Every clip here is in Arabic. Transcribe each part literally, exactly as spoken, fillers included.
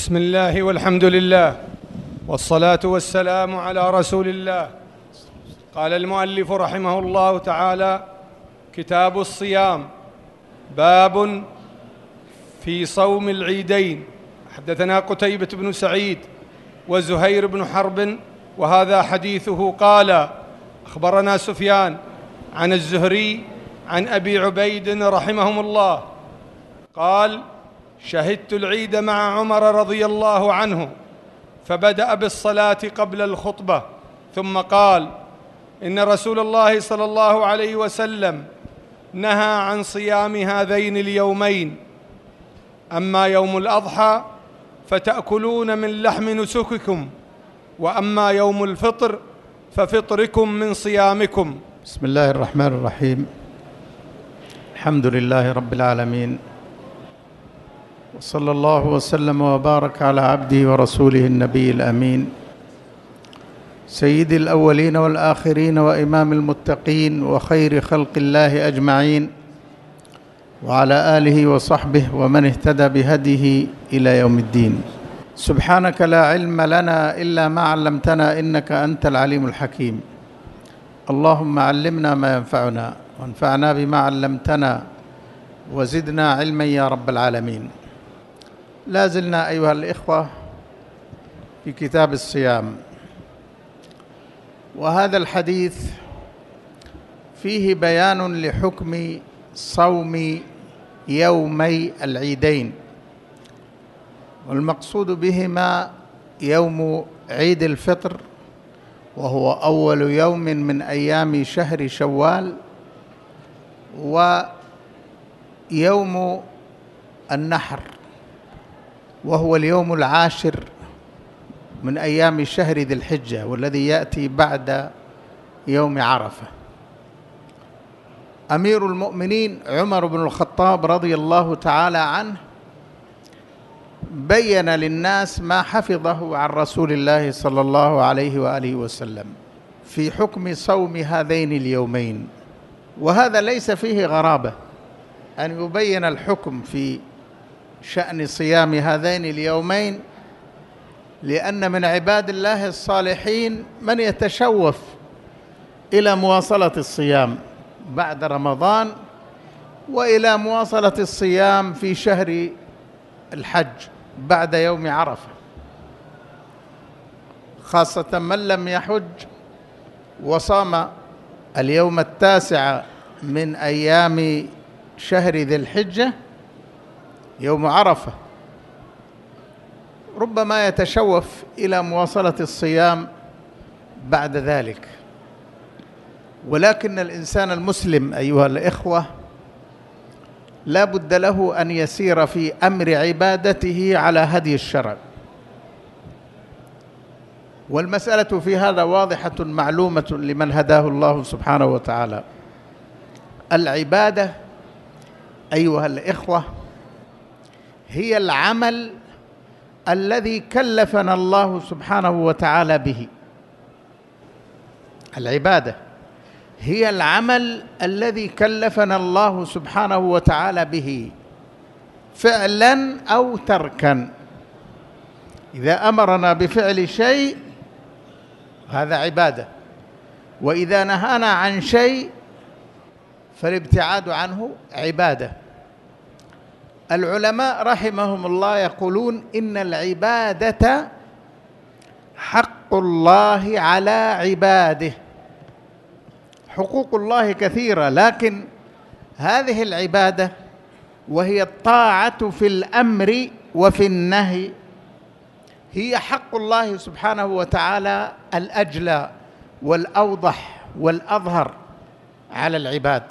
بسم الله والحمد لله والصلاة والسلام على رسول الله. قال المؤلف رحمه الله تعالى: كتاب الصيام، باب في صوم العيدين. حدثنا قتيبة بن سعيد وزهير بن حرب وهذا حديثه. قال: أخبرنا سفيان عن الزهري عن أبي عبيد رحمهم الله قال: شهدت العيد مع عمر رضي الله عنه، فبدأ بالصلاة قبل الخطبة، ثم قال: إن رسول الله صلى الله عليه وسلم نهى عن صيام هذين اليومين، أما يوم الأضحى فتأكلون من لحم نسككم، وأما يوم الفطر ففطركم من صيامكم. بسم الله الرحمن الرحيم. الحمد لله رب العالمين، وصلى الله وسلم وبارك على عبده ورسوله النبي الأمين، سيد الأولين والآخرين وإمام المتقين وخير خلق الله أجمعين، وعلى آله وصحبه ومن اهتدى بهديه إلى يوم الدين. سبحانك لا علم لنا إلا ما علمتنا إنك أنت العليم الحكيم. اللهم علمنا ما ينفعنا وانفعنا بما علمتنا وزدنا علما يا رب العالمين. لا زلنا أيها الإخوة في كتاب الصيام، وهذا الحديث فيه بيان لحكم صوم يومي العيدين، والمقصود بهما يوم عيد الفطر وهو أول يوم من أيام شهر شوال، ويوم النحر وهو اليوم العاشر من أيام شهر ذي الحجة، والذي يأتي بعد يوم عرفة. أمير المؤمنين عمر بن الخطاب رضي الله تعالى عنه بين للناس ما حفظه عن رسول الله صلى الله عليه وآله وسلم في حكم صوم هذين اليومين، وهذا ليس فيه غرابة أن يبين الحكم في شأن صيام هذين اليومين، لأن من عباد الله الصالحين من يتشوف إلى مواصلة الصيام بعد رمضان، وإلى مواصلة الصيام في شهر الحج بعد يوم عرفة، خاصة من لم يحج وصام اليوم التاسع من أيام شهر ذي الحجة يوم عرفة، ربما يتشوف إلى مواصلة الصيام بعد ذلك. ولكن الإنسان المسلم أيها الإخوة لا بد له أن يسير في أمر عبادته على هدي الشرع، والمسألة في هذا واضحة معلومة لمن هداه الله سبحانه وتعالى. العبادة أيها الإخوة هي العمل الذي كلفنا الله سبحانه وتعالى به. العبادة هي العمل الذي كلفنا الله سبحانه وتعالى به فعلا أو تركا. إذا أمرنا بفعل شيء هذا عبادة، وإذا نهانا عن شيء فالابتعاد عنه عبادة. العلماء رحمهم الله يقولون إن العبادة حق الله على عباده. حقوق الله كثيرة، لكن هذه العبادة وهي الطاعة في الأمر وفي النهي هي حق الله سبحانه وتعالى الأجلى والأوضح والأظهر على العباد،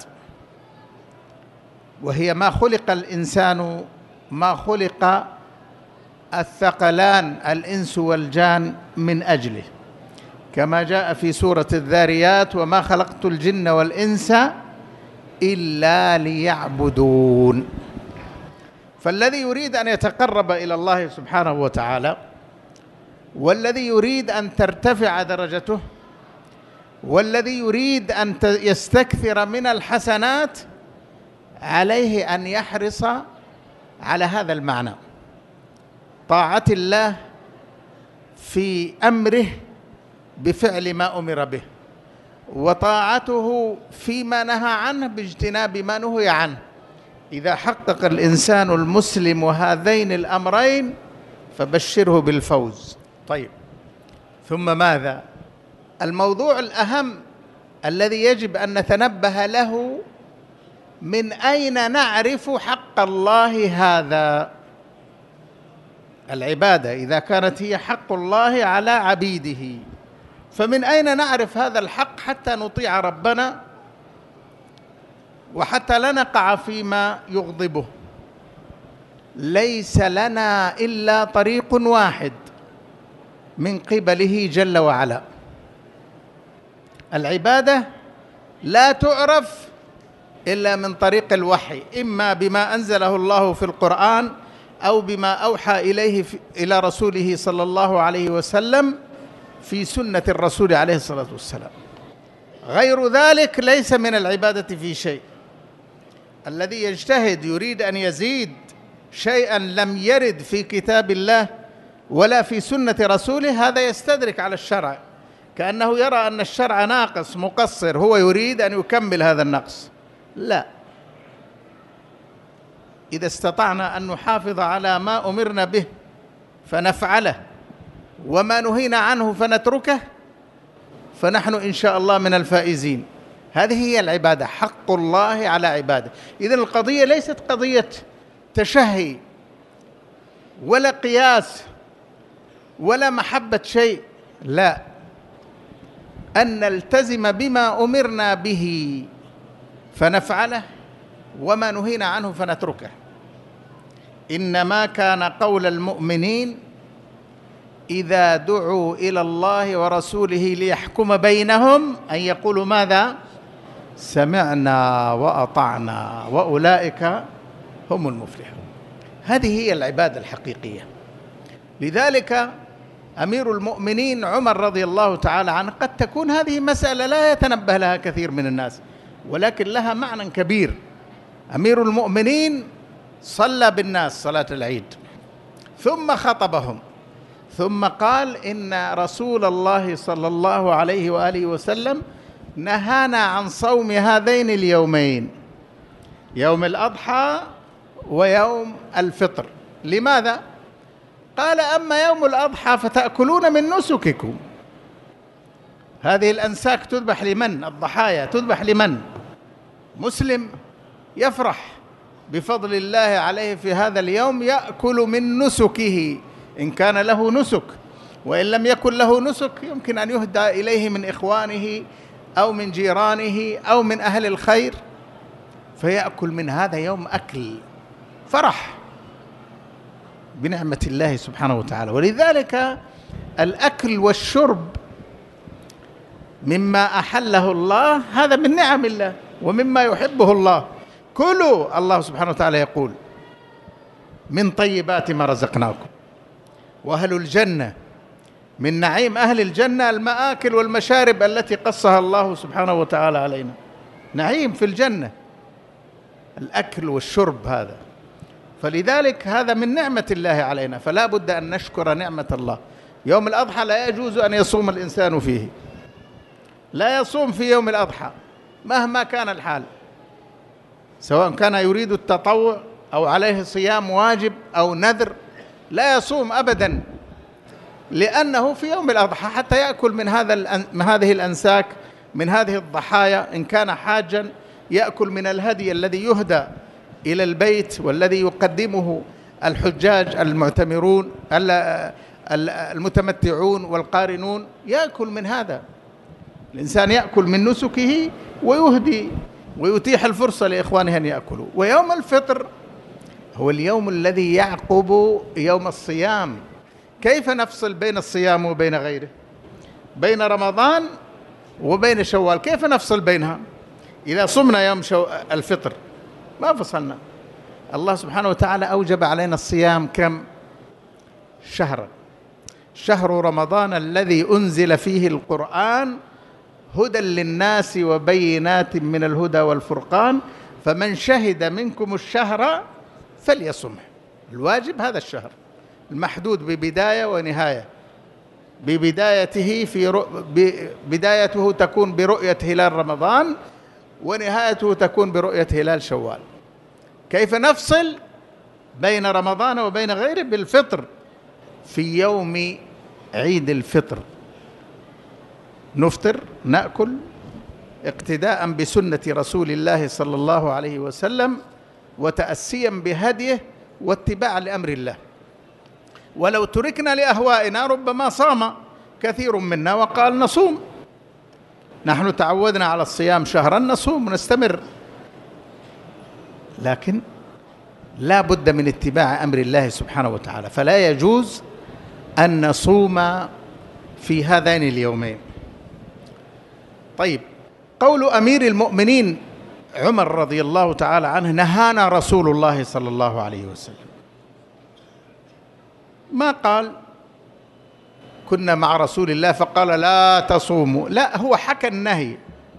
وهي ما خلق الإنسان ما خلق الثقلان الإنس والجان من أجله، كما جاء في سورة الذاريات: وما خلقت الجن والإنس إلا ليعبدون. فالذي يريد أن يتقرب إلى الله سبحانه وتعالى، والذي يريد أن ترتفع درجته، والذي يريد أن يستكثر من الحسنات، عليه أن يحرص على هذا المعنى. طاعة الله في أمره بفعل ما أمر به، وطاعته فيما نهى عنه باجتناب ما نهي عنه. إذا حقق الإنسان المسلم هذين الأمرين فبشره بالفوز. طيب، ثم ماذا؟ الموضوع الأهم الذي يجب أن نتنبه له: من أين نعرف حق الله هذا؟ العبادة إذا كانت هي حق الله على عبيده، فمن أين نعرف هذا الحق حتى نطيع ربنا وحتى لا نقع فيما يغضبه؟ ليس لنا إلا طريق واحد من قبله جل وعلا. العبادة لا تعرف إلا من طريق الوحي، إما بما أنزله الله في القرآن أو بما أوحى إليه إلى رسوله صلى الله عليه وسلم في سنة الرسول عليه الصلاة والسلام. غير ذلك ليس من العبادة في شيء. الذي يجتهد يريد أن يزيد شيئا لم يرد في كتاب الله ولا في سنة رسوله، هذا يستدرك على الشرع، كأنه يرى أن الشرع ناقص مقصر، هو يريد أن يكمل هذا النقص. لا، إذا استطعنا أن نحافظ على ما أمرنا به فنفعله، وما نهينا عنه فنتركه، فنحن إن شاء الله من الفائزين. هذه هي العبادة، حق الله على عباده. إذن القضية ليست قضية تشهي ولا قياس ولا محبة شيء، لا، أن نلتزم بما أمرنا به فنفعله، وما نهينا عنه فنتركه. إنما كان قول المؤمنين إذا دعوا إلى الله ورسوله ليحكم بينهم أن يقولوا ماذا؟ سمعنا وأطعنا وأولئك هم المفلحون. هذه هي العبادة الحقيقية. لذلك أمير المؤمنين عمر رضي الله تعالى عنه، قد تكون هذه مسألة لا يتنبه لها كثير من الناس، ولكن لها معنى كبير. أمير المؤمنين صلى بالناس صلاة العيد، ثم خطبهم، ثم قال إن رسول الله صلى الله عليه وآله وسلم نهانا عن صوم هذين اليومين، يوم الأضحى ويوم الفطر. لماذا؟ قال: أما يوم الأضحى فتأكلون من نسككم. هذه الأنساك تذبح لمن؟ الضحايا تذبح لمن؟ مسلم يفرح بفضل الله عليه في هذا اليوم، يأكل من نسكه إن كان له نسك، وإن لم يكن له نسك يمكن أن يهدى إليه من إخوانه أو من جيرانه أو من أهل الخير، فيأكل من هذا يوم أكل فرح بنعمة الله سبحانه وتعالى. ولذلك الأكل والشرب مما أحله الله هذا من نعم الله ومما يحبه الله. كلوا، الله سبحانه وتعالى يقول: من طيبات ما رزقناكم. وأهل الجنة من نعيم أهل الجنة المآكل والمشارب التي قصها الله سبحانه وتعالى علينا، نعيم في الجنة الأكل والشرب هذا. فلذلك هذا من نعمة الله علينا، فلا بد أن نشكر نعمة الله. يوم الأضحى لا يجوز أن يصوم الإنسان فيه، لا يصوم في يوم الأضحى مهما كان الحال، سواء كان يريد التطوع أو عليه صيام واجب أو نذر، لا يصوم أبدا، لأنه في يوم الأضحى حتى يأكل من هذا من هذه الأنساك، من هذه الضحايا. إن كان حاجا يأكل من الهدي الذي يهدى إلى البيت والذي يقدمه الحجاج المعتمرون المتمتعون والقارنون، يأكل من هذا. الإنسان يأكل من نسكه ويهدي ويتيح الفرصة لإخوانه أن يأكلوا. ويوم الفطر هو اليوم الذي يعقب يوم الصيام. كيف نفصل بين الصيام وبين غيره؟ بين رمضان وبين شوال كيف نفصل بينها؟ إذا صمنا يوم شو الفطر ما فصلنا. الله سبحانه وتعالى أوجب علينا الصيام كم شهرا؟ شهر رمضان الذي أنزل فيه القرآن هدى للناس وبينات من الهدى والفرقان، فمن شهد منكم الشهر فليصمه. الواجب هذا الشهر، المحدود ببداية ونهاية، ببدايته في رؤ... بدايته تكون برؤية هلال رمضان، ونهايته تكون برؤية هلال شوال. كيف نفصل بين رمضان وبين غيره؟ بالفطر في يوم عيد الفطر، نفطر نأكل اقتداء بسنة رسول الله صلى الله عليه وسلم، وتأسيا بهديه واتباعا لأمر الله. ولو تركنا لأهوائنا ربما صام كثير منا وقال نصوم، نحن تعودنا على الصيام شهرا نصوم ونستمر، لكن لا بد من اتباع أمر الله سبحانه وتعالى، فلا يجوز أن نصوم في هذين اليومين. طيب، قول أمير المؤمنين عمر رضي الله تعالى عنه: نهانا رسول الله صلى الله عليه وسلم. ما قال كنا مع رسول الله فقال لا تصوموا، لا، هو حكى النهي.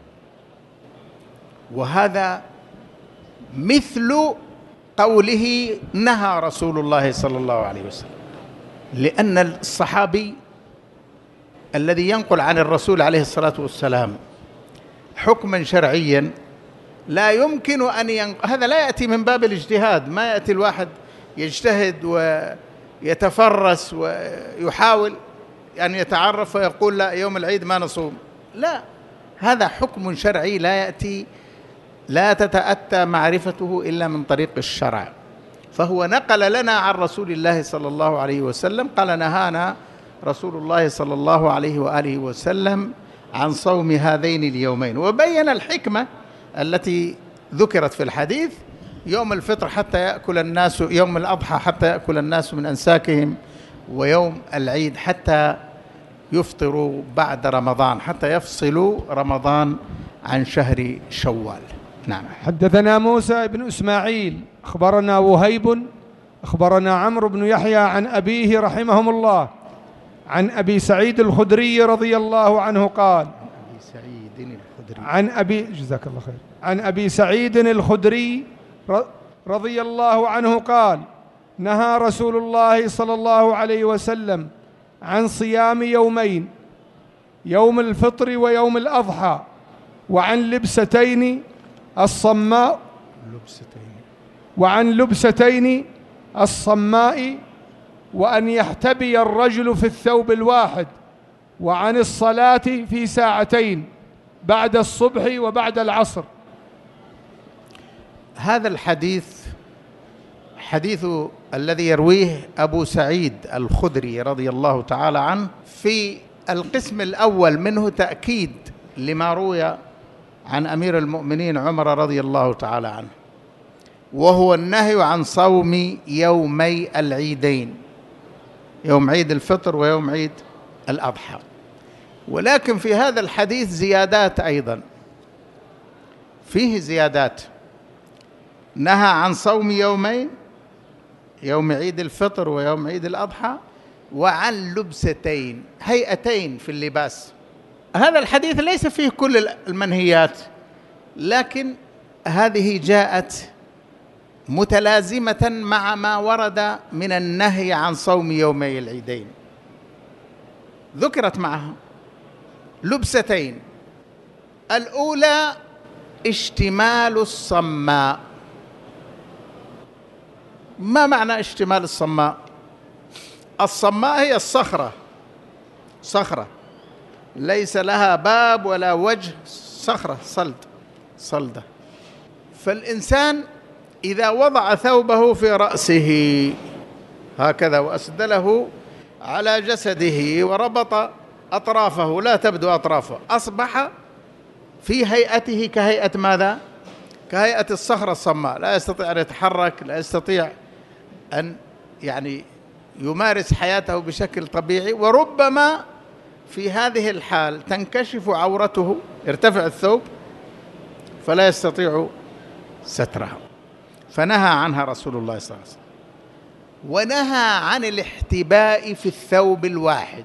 وهذا مثل قوله نهى رسول الله صلى الله عليه وسلم، لأن الصحابي الذي ينقل عن الرسول عليه الصلاة والسلام حكما شرعيا لا يمكن أن ينقل، هذا لا يأتي من باب الاجتهاد، ما يأتي الواحد يجتهد ويتفرس ويحاول أن يتعرف ويقول لا يوم العيد ما نصوم، لا، هذا حكم شرعي لا يأتي، لا تتأتى معرفته إلا من طريق الشرع. فهو نقل لنا عن رسول الله صلى الله عليه وسلم، قال نهانا رسول الله صلى الله عليه وآله وسلم عن صوم هذين اليومين، وبين الحكمة التي ذكرت في الحديث: يوم الفطر حتى يأكل الناس، يوم الأضحى حتى يأكل الناس من أنساكهم، ويوم العيد حتى يفطروا بعد رمضان، حتى يفصلوا رمضان عن شهر شوال. نعم. حدثنا موسى بن إسماعيل أخبرنا وهيب أخبرنا عمرو بن يحيى عن أبيه رحمهم الله عن أبي سعيد الخدري رضي الله عنه قال: أبي سعيد الخدري عن أبي جزاك الله خير عن أبي سعيد الخدري رضي الله عنه قال: نهى رسول الله صلى الله عليه وسلم عن صيام يومين، يوم الفطر ويوم الأضحى، وعن لبستين الصماء لبستين وعن لبستين الصماء، وأن يحتبي الرجل في الثوب الواحد، وعن الصلاة في ساعتين بعد الصبح وبعد العصر. هذا الحديث حديث الذي يرويه أبو سعيد الخدري رضي الله تعالى عنه، في القسم الأول منه تأكيد لما روي عن أمير المؤمنين عمر رضي الله تعالى عنه، وهو النهي عن صوم يومي العيدين، يوم عيد الفطر ويوم عيد الأضحى. ولكن في هذا الحديث زيادات أيضا، فيه زيادات، نهى عن صوم يومين، يوم عيد الفطر ويوم عيد الأضحى، وعن لبستين، هيئتين في اللباس. هذا الحديث ليس فيه كل المنهيات، لكن هذه جاءت متلازمة مع ما ورد من النهي عن صوم يومي العيدين، ذكرت معها لبستين. الأولى اشتمال الصماء. ما معنى اشتمال الصماء؟ الصماء هي الصخرة، صخرة ليس لها باب ولا وجه، صخرة صلد صلدة. فالإنسان إذا وضع ثوبه في رأسه هكذا وأسدله على جسده وربط أطرافه لا تبدو أطرافه، أصبح في هيئته كهيئة ماذا؟ كهيئة الصخرة الصماء، لا يستطيع أن يتحرك، لا يستطيع أن يعني يمارس حياته بشكل طبيعي. وربما في هذه الحال تنكشف عورته، يرتفع الثوب فلا يستطيع سترها، فنهى عنها رسول الله صلى الله عليه وسلم. ونهى عن الاحتباء في الثوب الواحد.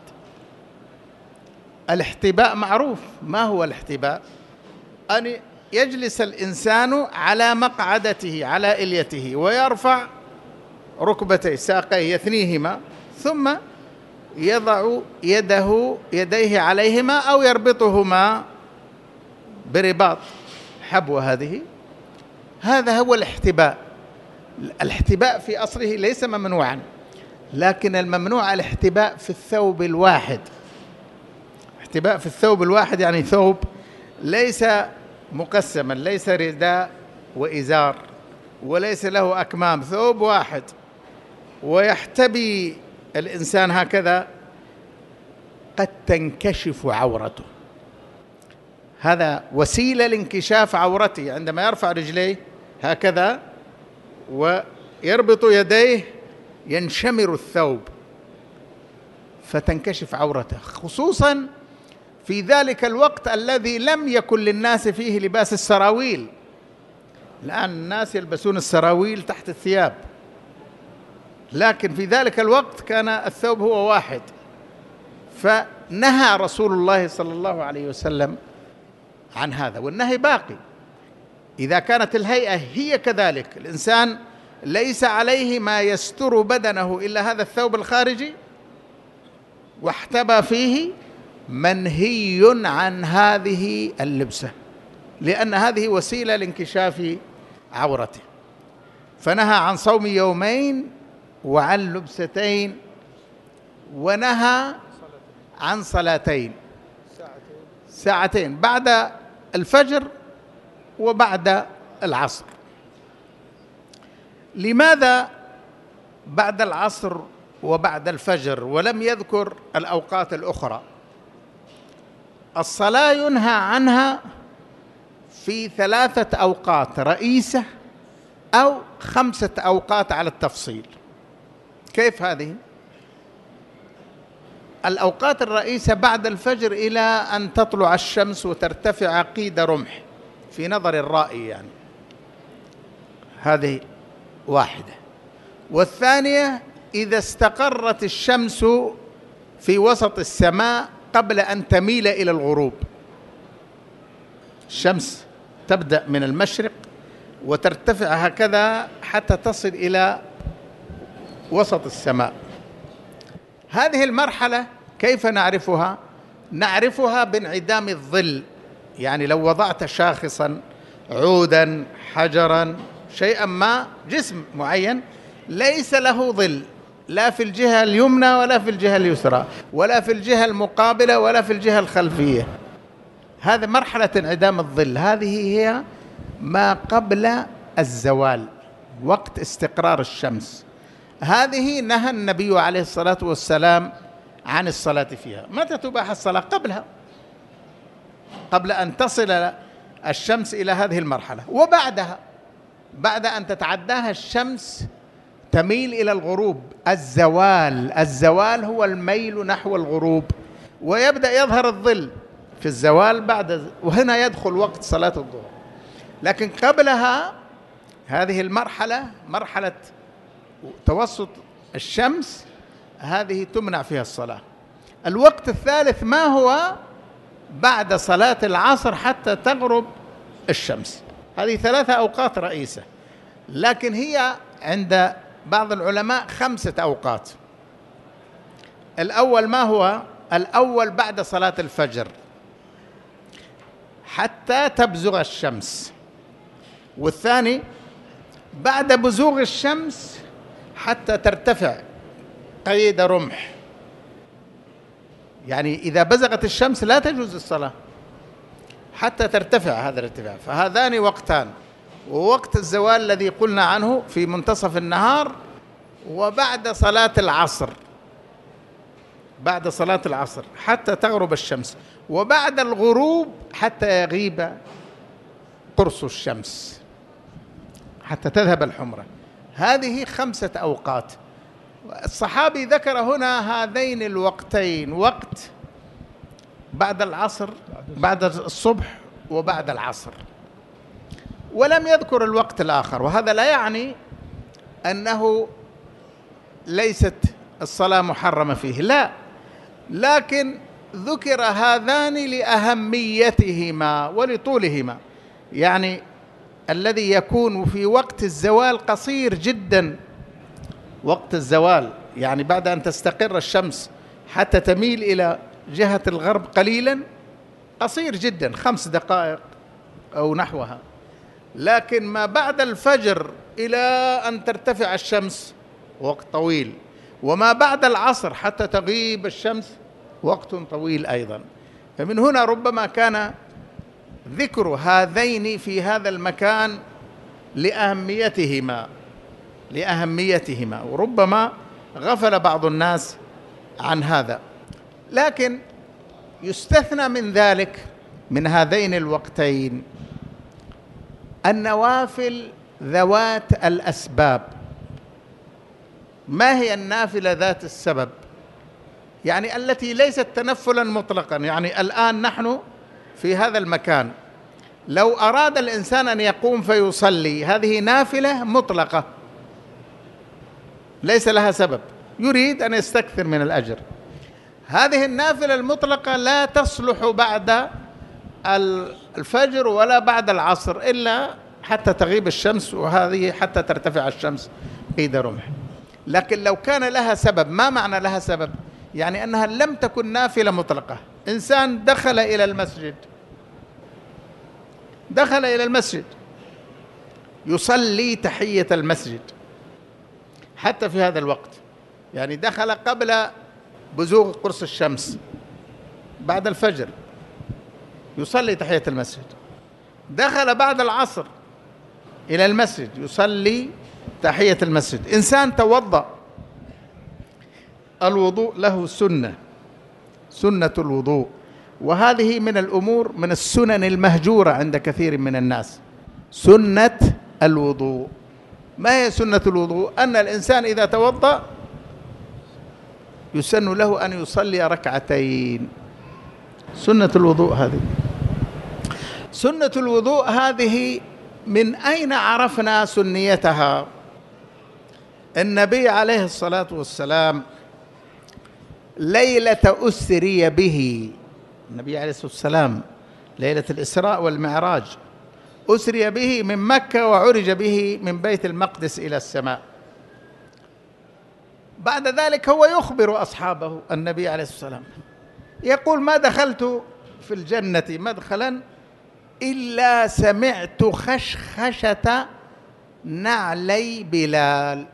الاحتباء معروف، ما هو الاحتباء؟ أن يجلس الإنسان على مقعدته على إليته ويرفع ركبتيه ساقيه يثنيهما ثم يضع يده يديه عليهما أو يربطهما برباط حبوة. هذه هذا هو الاحتباء. الاحتباء في أصله ليس ممنوعا، لكن الممنوع الاحتباء في الثوب الواحد. احتباء في الثوب الواحد يعني ثوب ليس مقسما، ليس رداء وإزار وليس له أكمام، ثوب واحد ويحتبي الإنسان هكذا، قد تنكشف عورته. هذا وسيلة لانكشاف عورته، عندما يرفع رجليه هكذا ويربط يديه ينشمر الثوب فتنكشف عورته، خصوصا في ذلك الوقت الذي لم يكن للناس فيه لباس السراويل. الآن الناس يلبسون السراويل تحت الثياب، لكن في ذلك الوقت كان الثوب هو واحد. فنهى رسول الله صلى الله عليه وسلم عن هذا، والنهي باقي. إذا كانت الهيئة هي كذلك، الإنسان ليس عليه ما يستر بدنه إلا هذا الثوب الخارجي واحتبى فيه، منهي عن هذه اللبسة، لأن هذه وسيلة لانكشاف عورته. فنهى عن صوم يومين وعن لبستين، ونهى عن صلاتين ساعتين بعد الفجر وبعد العصر. لماذا بعد العصر وبعد الفجر ولم يذكر الأوقات الأخرى؟ الصلاة ينهى عنها في ثلاثة أوقات رئيسة أو خمسة أوقات على التفصيل. كيف هذه؟ الأوقات الرئيسة بعد الفجر إلى أن تطلع الشمس وترتفع قيد رمح في نظر الرائي، يعني هذه واحدة. والثانية إذا استقرت الشمس في وسط السماء قبل أن تميل إلى الغروب. الشمس تبدأ من المشرق وترتفع هكذا حتى تصل إلى وسط السماء. هذه المرحلة كيف نعرفها؟ نعرفها بانعدام الظل. يعني لو وضعت شاخصا، عودا، حجرا، شيئا ما، جسم معين ليس له ظل، لا في الجهة اليمنى ولا في الجهة اليسرى ولا في الجهة المقابلة ولا في الجهة الخلفية، هذه مرحلة انعدام الظل. هذه هي ما قبل الزوال، وقت استقرار الشمس. هذه نهى النبي عليه الصلاة والسلام عن الصلاة فيها. متى تباح الصلاة؟ قبلها، قبل أن تصل الشمس إلى هذه المرحلة. وبعدها، بعد أن تتعداها الشمس تميل إلى الغروب، الزوال. الزوال هو الميل نحو الغروب، ويبدأ يظهر الظل في الزوال بعد، وهنا يدخل وقت صلاة الظهر. لكن قبلها هذه المرحلة، مرحلة توسط الشمس، هذه تمنع فيها الصلاة. الوقت الثالث ما هو؟ بعد صلاة العصر حتى تغرب الشمس. هذه ثلاثة أوقات رئيسة، لكن هي عند بعض العلماء خمسة أوقات. الأول ما هو؟ الأول بعد صلاة الفجر حتى تبزغ الشمس، والثاني بعد بزوغ الشمس حتى ترتفع قيد رمح، يعني إذا بزغت الشمس لا تجوز الصلاة حتى ترتفع هذا الارتفاع. فهذان وقتان، ووقت الزوال الذي قلنا عنه في منتصف النهار، وبعد صلاة العصر، بعد صلاة العصر حتى تغرب الشمس، وبعد الغروب حتى يغيب قرص الشمس، حتى تذهب الحمرة. هذه خمسة أوقات. الصحابي ذكر هنا هذين الوقتين، وقت بعد العصر، بعد الصبح وبعد العصر، ولم يذكر الوقت الآخر. وهذا لا يعني أنه ليست الصلاة محرمة فيه، لا، لكن ذكر هذان لأهميتهما ولطولهما. يعني الذي يكون في وقت الزوال قصير جدا، وقت الزوال يعني بعد أن تستقر الشمس حتى تميل إلى جهة الغرب قليلا قصير جدا، خمس دقائق أو نحوها. لكن ما بعد الفجر إلى أن ترتفع الشمس وقت طويل، وما بعد العصر حتى تغيب الشمس وقت طويل أيضا. فمن هنا ربما كان ذكر هذين في هذا المكان لأهميتهما لأهميتهما وربما غفل بعض الناس عن هذا. لكن يستثنى من ذلك، من هذين الوقتين، النوافل ذوات الأسباب. ما هي النافلة ذات السبب؟ يعني التي ليست تنفلا مطلقا. يعني الآن نحن في هذا المكان، لو أراد الإنسان أن يقوم فيصلي، هذه نافلة مطلقة ليس لها سبب، يريد أن يستكثر من الأجر. هذه النافلة المطلقة لا تصلح بعد الفجر ولا بعد العصر إلا حتى تغيب الشمس، وهذه حتى ترتفع الشمس قيد رمح. لكن لو كان لها سبب، ما معنى لها سبب؟ يعني أنها لم تكن نافلة مطلقة. إنسان دخل إلى المسجد دخل إلى المسجد يصلي تحية المسجد حتى في هذا الوقت، يعني دخل قبل بزوغ قرص الشمس بعد الفجر يصلي تحية المسجد، دخل بعد العصر إلى المسجد يصلي تحية المسجد. إنسان توضأ، الوضوء له سنة، سنة الوضوء، وهذه من الأمور، من السنن المهجورة عند كثير من الناس، سنة الوضوء. ما هي سنة الوضوء؟ أن الإنسان إذا توضأ يسن له أن يصلي ركعتين، سنة الوضوء هذه. سنة الوضوء هذه من أين عرفنا سنيتها؟ النبي عليه الصلاة والسلام ليلة أسري به، النبي عليه الصلاة والسلام ليلة الإسراء والمعراج أسري به من مكة وعرج به من بيت المقدس إلى السماء. بعد ذلك هو يخبر أصحابه النبي عليه الصلاة والسلام، يقول: ما دخلت في الجنة مدخلا إلا سمعت خشخشة نعلي بلال.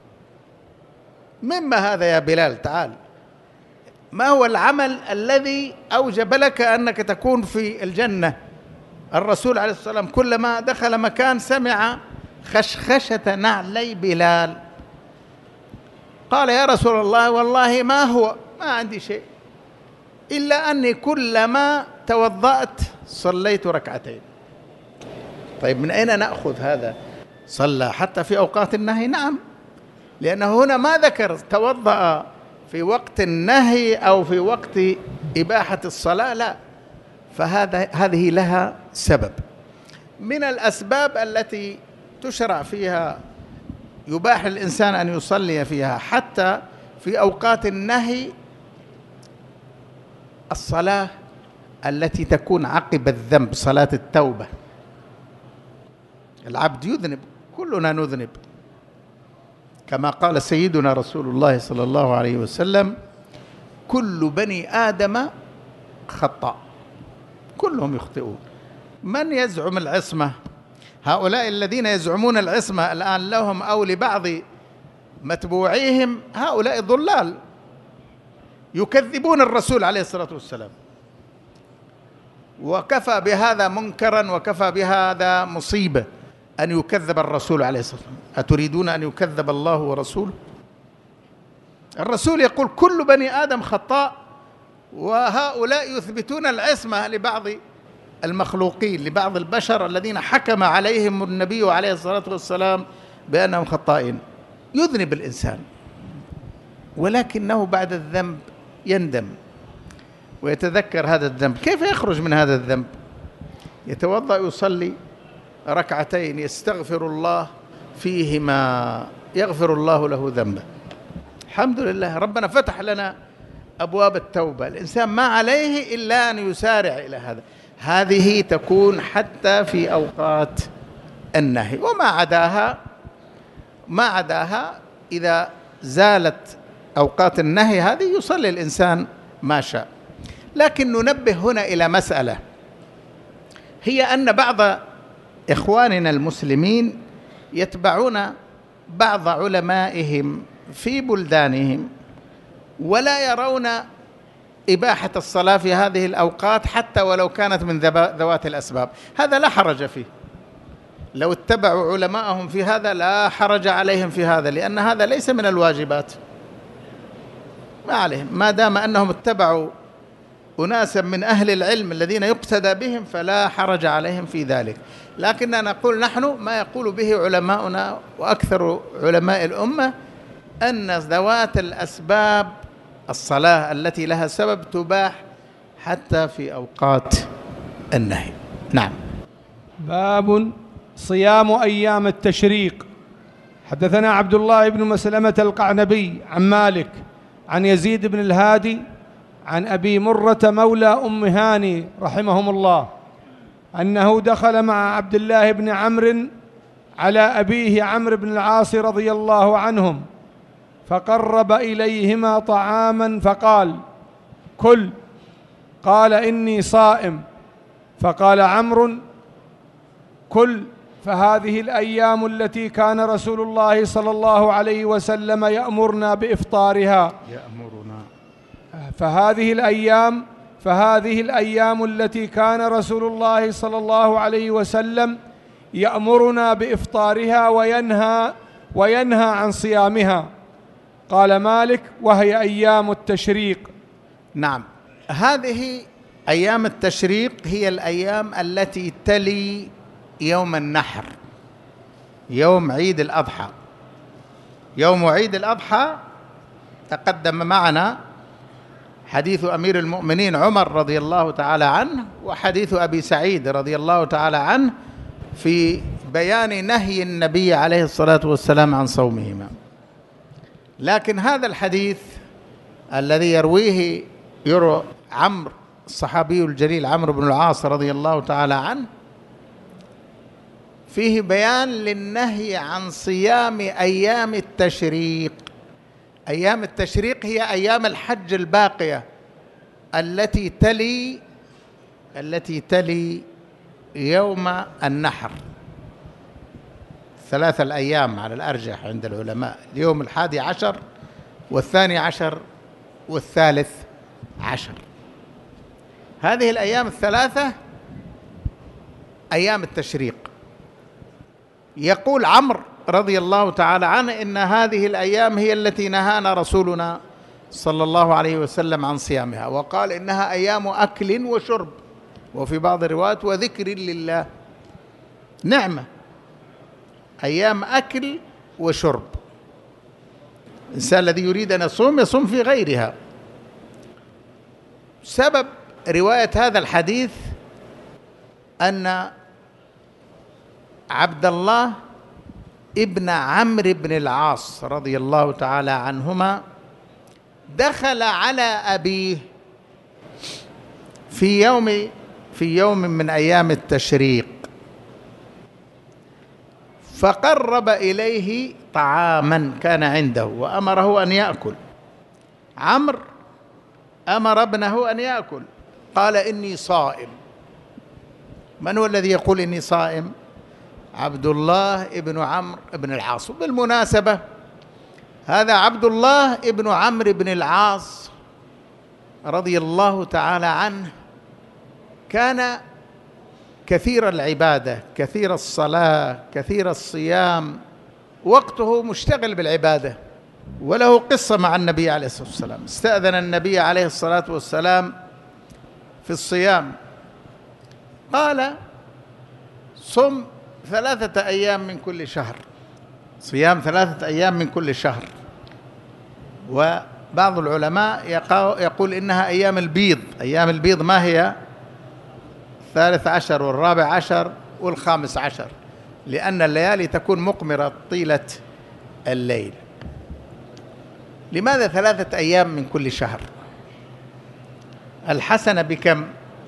مما هذا يا بلال؟ تعال، ما هو العمل الذي أوجب لك أنك تكون في الجنة؟ الرسول عليه الصلاة والسلام كلما دخل مكان سمع خشخشة نعلي بلال. قال: يا رسول الله والله ما هو، ما عندي شيء إلا أني كلما توضأت صليت ركعتين. طيب من أين نأخذ هذا؟ صلى حتى في أوقات النهي؟ نعم، لأنه هنا ما ذكر توضأ في وقت النهي أو في وقت إباحة الصلاة، لا، فهذا هذه لها سبب. من الأسباب التي تشرع فيها، يباح الإنسان أن يصلي فيها حتى في أوقات النهي، الصلاة التي تكون عقب الذنب، صلاة التوبة. العبد يذنب، كلنا نذنب، كما قال سيدنا رسول الله صلى الله عليه وسلم: كل بني آدم خطاء، كلهم يخطئون. من يزعم العصمة؟ هؤلاء الذين يزعمون العصمة الآن لهم أو لبعض متبوعيهم، هؤلاء ضلال يكذبون الرسول عليه الصلاة والسلام، وكفى بهذا منكرا وكفى بهذا مصيبة أن يكذب الرسول عليه الصلاة والسلام. أتريدون أن يكذب الله ورسوله؟ الرسول يقول: كل بني آدم خطاء، وهؤلاء يثبتون العصمة لبعض المخلوقين، لبعض البشر الذين حكم عليهم النبي عليه الصلاة والسلام بأنهم خطائين. يذنب الإنسان، ولكنه بعد الذنب يندم ويتذكر هذا الذنب. كيف يخرج من هذا الذنب؟ يتوضأ يصلي ركعتين يستغفر الله فيهما، يغفر الله له ذنبه. الحمد لله، ربنا فتح لنا أبواب التوبة، الإنسان ما عليه إلا أن يسارع إلى هذا. هذه تكون حتى في أوقات النهي، وما عداها ما عداها إذا زالت أوقات النهي هذه يصلي الإنسان ما شاء. لكن ننبه هنا إلى مسألة، هي أن بعض إخواننا المسلمين يتبعون بعض علمائهم في بلدانهم ولا يرون إباحة الصلاة في هذه الأوقات حتى ولو كانت من ذوات الأسباب. هذا لا حرج فيه، لو اتبعوا علماءهم في هذا لا حرج عليهم في هذا، لأن هذا ليس من الواجبات، ما عليهم ما دام أنهم اتبعوا أناسا من أهل العلم الذين يقتدى بهم فلا حرج عليهم في ذلك. لكننا نقول نحن ما يقول به علماؤنا وأكثر علماء الأمة أن ذوات الأسباب الصلاة التي لها سبب تباح حتى في أوقات النهي. نعم. باب صيام أيام التشريق. حدثنا عبد الله بن مسلمة القعنبي عن مالك عن يزيد بن الهادي عن أبي مرة مولى أم هاني رحمهم الله أنه دخل مع عبد الله بن عمرو على أبيه عمرو بن العاص رضي الله عنهم، فقرب إليهما طعاما فقال: كل. قال: إني صائم. فقال عمرو: كل، فهذه الأيام التي كان رسول الله صلى الله عليه وسلم يأمرنا بإفطارها. يأمرنا فهذه الأيام فهذه الأيام التي كان رسول الله صلى الله عليه وسلم يأمرنا بإفطارها وينهى وينهى عن صيامها. قال مالك: وهي أيام التشريق. نعم، هذه أيام التشريق هي الأيام التي تلي يوم النحر، يوم عيد الأضحى. يوم عيد الأضحى تقدم معنا حديث أمير المؤمنين عمر رضي الله تعالى عنه وحديث أبي سعيد رضي الله تعالى عنه في بيان نهي النبي عليه الصلاة والسلام عن صومهما. لكن هذا الحديث الذي يرويه يروى عمرو الصحابي الجليل عمرو بن العاص رضي الله تعالى عنه فيه بيان للنهي عن صيام أيام التشريق. أيام التشريق هي أيام الحج الباقية التي تلي التي تلي يوم النحر، ثلاثة الأيام على الأرجح عند العلماء، اليوم الحادي عشر والثاني عشر والثالث عشر. هذه الأيام الثلاثة أيام التشريق. يقول عمرو رضي الله تعالى عنه إن هذه الأيام هي التي نهانا رسولنا صلى الله عليه وسلم عن صيامها، وقال إنها أيام أكل وشرب، وفي بعض الروايات وذكر لله. نعمة، أيام أكل وشرب. الإنسان الذي يريد أن يصوم يصوم في غيرها. سبب رواية هذا الحديث أن عبد الله ابن عمرو بن العاص رضي الله تعالى عنهما دخل على أبيه في يوم في يوم من أيام التشريق، فقرب إليه طعاما كان عنده وأمره أن يأكل. عمرو أمر ابنه أن يأكل، قال: إني صائم. من هو الذي يقول إني صائم؟ عبد الله ابن عمرو ابن العاص. بالمناسبة هذا عبد الله ابن عمرو بن العاص رضي الله تعالى عنه كان كثير العبادة، كثير الصلاة، كثير الصيام، وقته مشتغل بالعبادة، وله قصة مع النبي عليه الصلاة والسلام. استأذن النبي عليه الصلاة والسلام في الصيام، قال: صم ثلاثة أيام من كل شهر، صيام ثلاثة أيام من كل شهر. وبعض العلماء يقول إنها أيام البيض. أيام البيض ما هي؟ الثالث عشر والرابع عشر والخامس عشر، لأن الليالي تكون مقمرة طيلة الليل. لماذا ثلاثة أيام من كل شهر؟ الحسنة بكم؟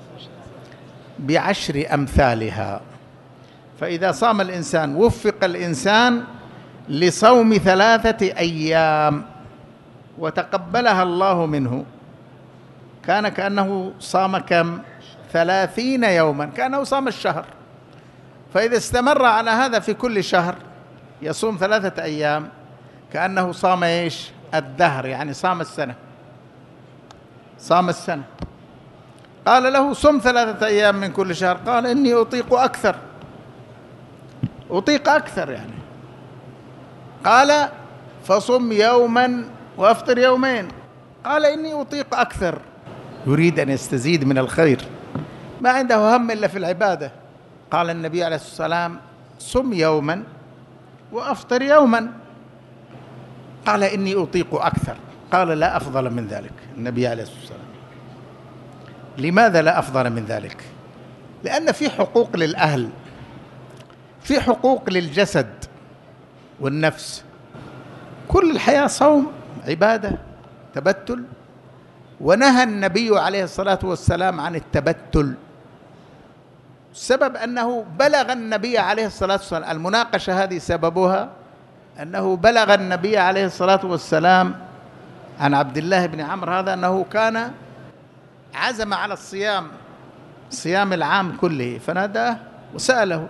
بعشر أمثالها. فإذا صام الإنسان وفق الإنسان لصوم ثلاثة أيام وتقبلها الله منه كان كأنه صام كم؟ ثلاثين يوما، كأنه صام الشهر. فإذا استمر على هذا في كل شهر يصوم ثلاثة أيام كأنه صام إيش؟ الدهر، يعني صام السنة، صام السنة. قال له صم ثلاثة أيام من كل شهر، قال إني أطيق أكثر، أطيق أكثر يعني. قال فصم يوما وأفطر يومين، قال إني أطيق أكثر، يريد أن يستزيد من الخير، ما عنده هم إلا في العبادة. قال النبي عليه الصلاة والسلام صم يوما وأفطر يوما، قال إني أطيق أكثر، قال لا أفضل من ذلك. النبي عليه الصلاة والسلام لماذا لا أفضل من ذلك؟ لأن في حقوق للأهل، في حقوق للجسد والنفس. كل الحياة صوم، عبادة، تبتل. ونهى النبي عليه الصلاة والسلام عن التبتل. السبب أنه بلغ النبي عليه الصلاة والسلام، المناقشة هذه سببها أنه بلغ النبي عليه الصلاة والسلام عن عبد الله بن عمرو هذا أنه كان عزم على الصيام، صيام العام كله، فناداه وسأله،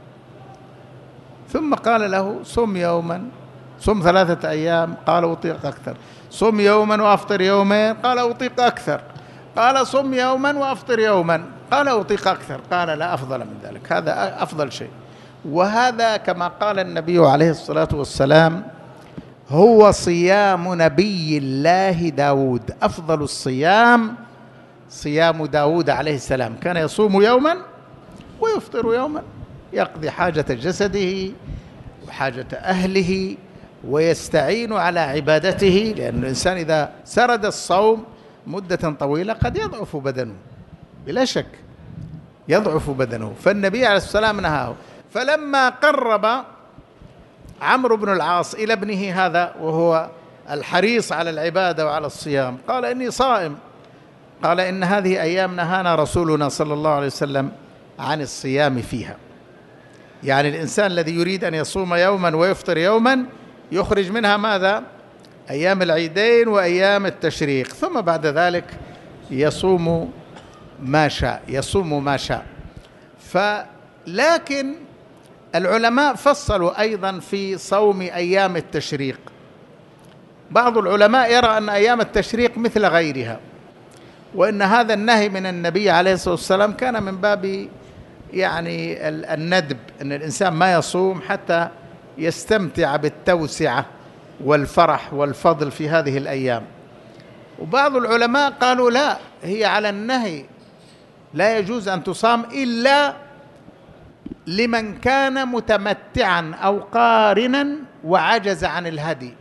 ثم قال له صم يوما، صم ثلاثة أيام، قال أطيق أكثر. صم يوما وأفطر يومين، قال أطيق أكثر. قال صم يوما وأفطر يوما، قال أطيق أكثر، قال لا أفضل من ذلك، هذا أفضل شيء. وهذا كما قال النبي عليه الصلاة والسلام هو صيام نبي الله داود، أفضل الصيام صيام داود عليه السلام، كان يصوم يوما ويفطر يوما، يقضي حاجة جسده وحاجة أهله ويستعين على عبادته، لأن الإنسان إذا سرد الصوم مدة طويلة قد يضعف بدنه، بلا شك يضعف بدنه. فالنبي عليه الصلاة والسلام نهاه. فلما قرب عمرو بن العاص إلى ابنه هذا وهو الحريص على العبادة وعلى الصيام، قال إني صائم، قال إن هذه أيام نهانا رسولنا صلى الله عليه وسلم عن الصيام فيها. يعني الإنسان الذي يريد أن يصوم يوما ويفطر يوما يخرج منها ماذا؟ أيام العيدين وأيام التشريق، ثم بعد ذلك يصوم ما شاء، يصوم ما شاء. فلكن العلماء فصلوا أيضا في صوم أيام التشريق. بعض العلماء يرى أن أيام التشريق مثل غيرها، وإن هذا النهي من النبي عليه الصلاة والسلام كان من باب يعني الندب، أن الإنسان ما يصوم حتى يستمتع بالتوسعة والفرح والفضل في هذه الأيام. وبعض العلماء قالوا لا، هي على النهي، لا يجوز أن تصام إلا لمن كان متمتعا أو قارنا وعجز عن الهدي.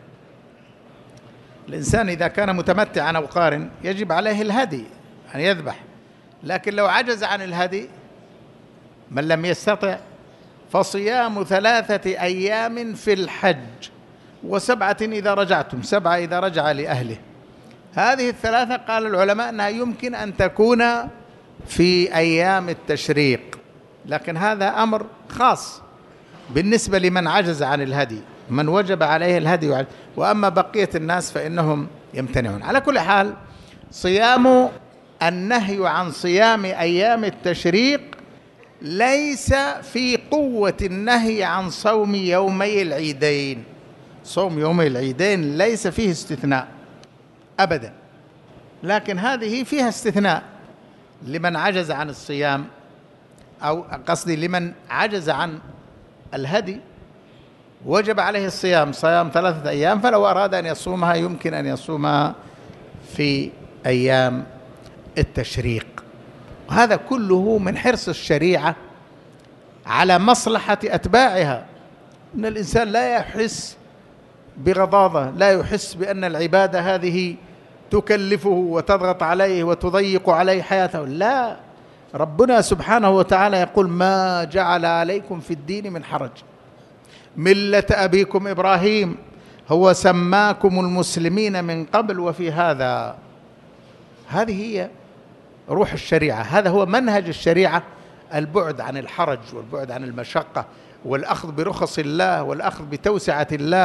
الإنسان إذا كان متمتعا أو قارن يجب عليه الهدي أن يذبح، لكن لو عجز عن الهدي من لم يستطع فصيام ثلاثة أيام في الحج وسبعة إذا رجعتم، سبعة إذا رجع لأهله. هذه الثلاثة قال العلماء أنها يمكن أن تكون في أيام التشريق، لكن هذا أمر خاص بالنسبة لمن عجز عن الهدي، من وجب عليه الهدي، وأما بقية الناس فإنهم يمتنعون. على كل حال صيام النهي عن صيام أيام التشريق ليس في قوة النهي عن صوم يومي العيدين. صوم يومي العيدين ليس فيه استثناء أبدا، لكن هذه فيها استثناء لمن عجز عن الصيام، أو قصدي لمن عجز عن الهدي وجب عليه الصيام، صيام ثلاثة أيام، فلو أراد أن يصومها يمكن أن يصومها في أيام التشريق. وهذا كله من حرص الشريعة على مصلحة أتباعها، أن الإنسان لا يحس بغضاضة، لا يحس بأن العبادة هذه تكلفه وتضغط عليه وتضيق عليه حياته، لا، ربنا سبحانه وتعالى يقول ما جعل عليكم في الدين من حرج ملة أبيكم إبراهيم هو سماكم المسلمين من قبل وفي هذا. هذه هي روح الشريعة، هذا هو منهج الشريعة، البعد عن الحرج والبعد عن المشقة والأخذ برخص الله والأخذ بتوسعة الله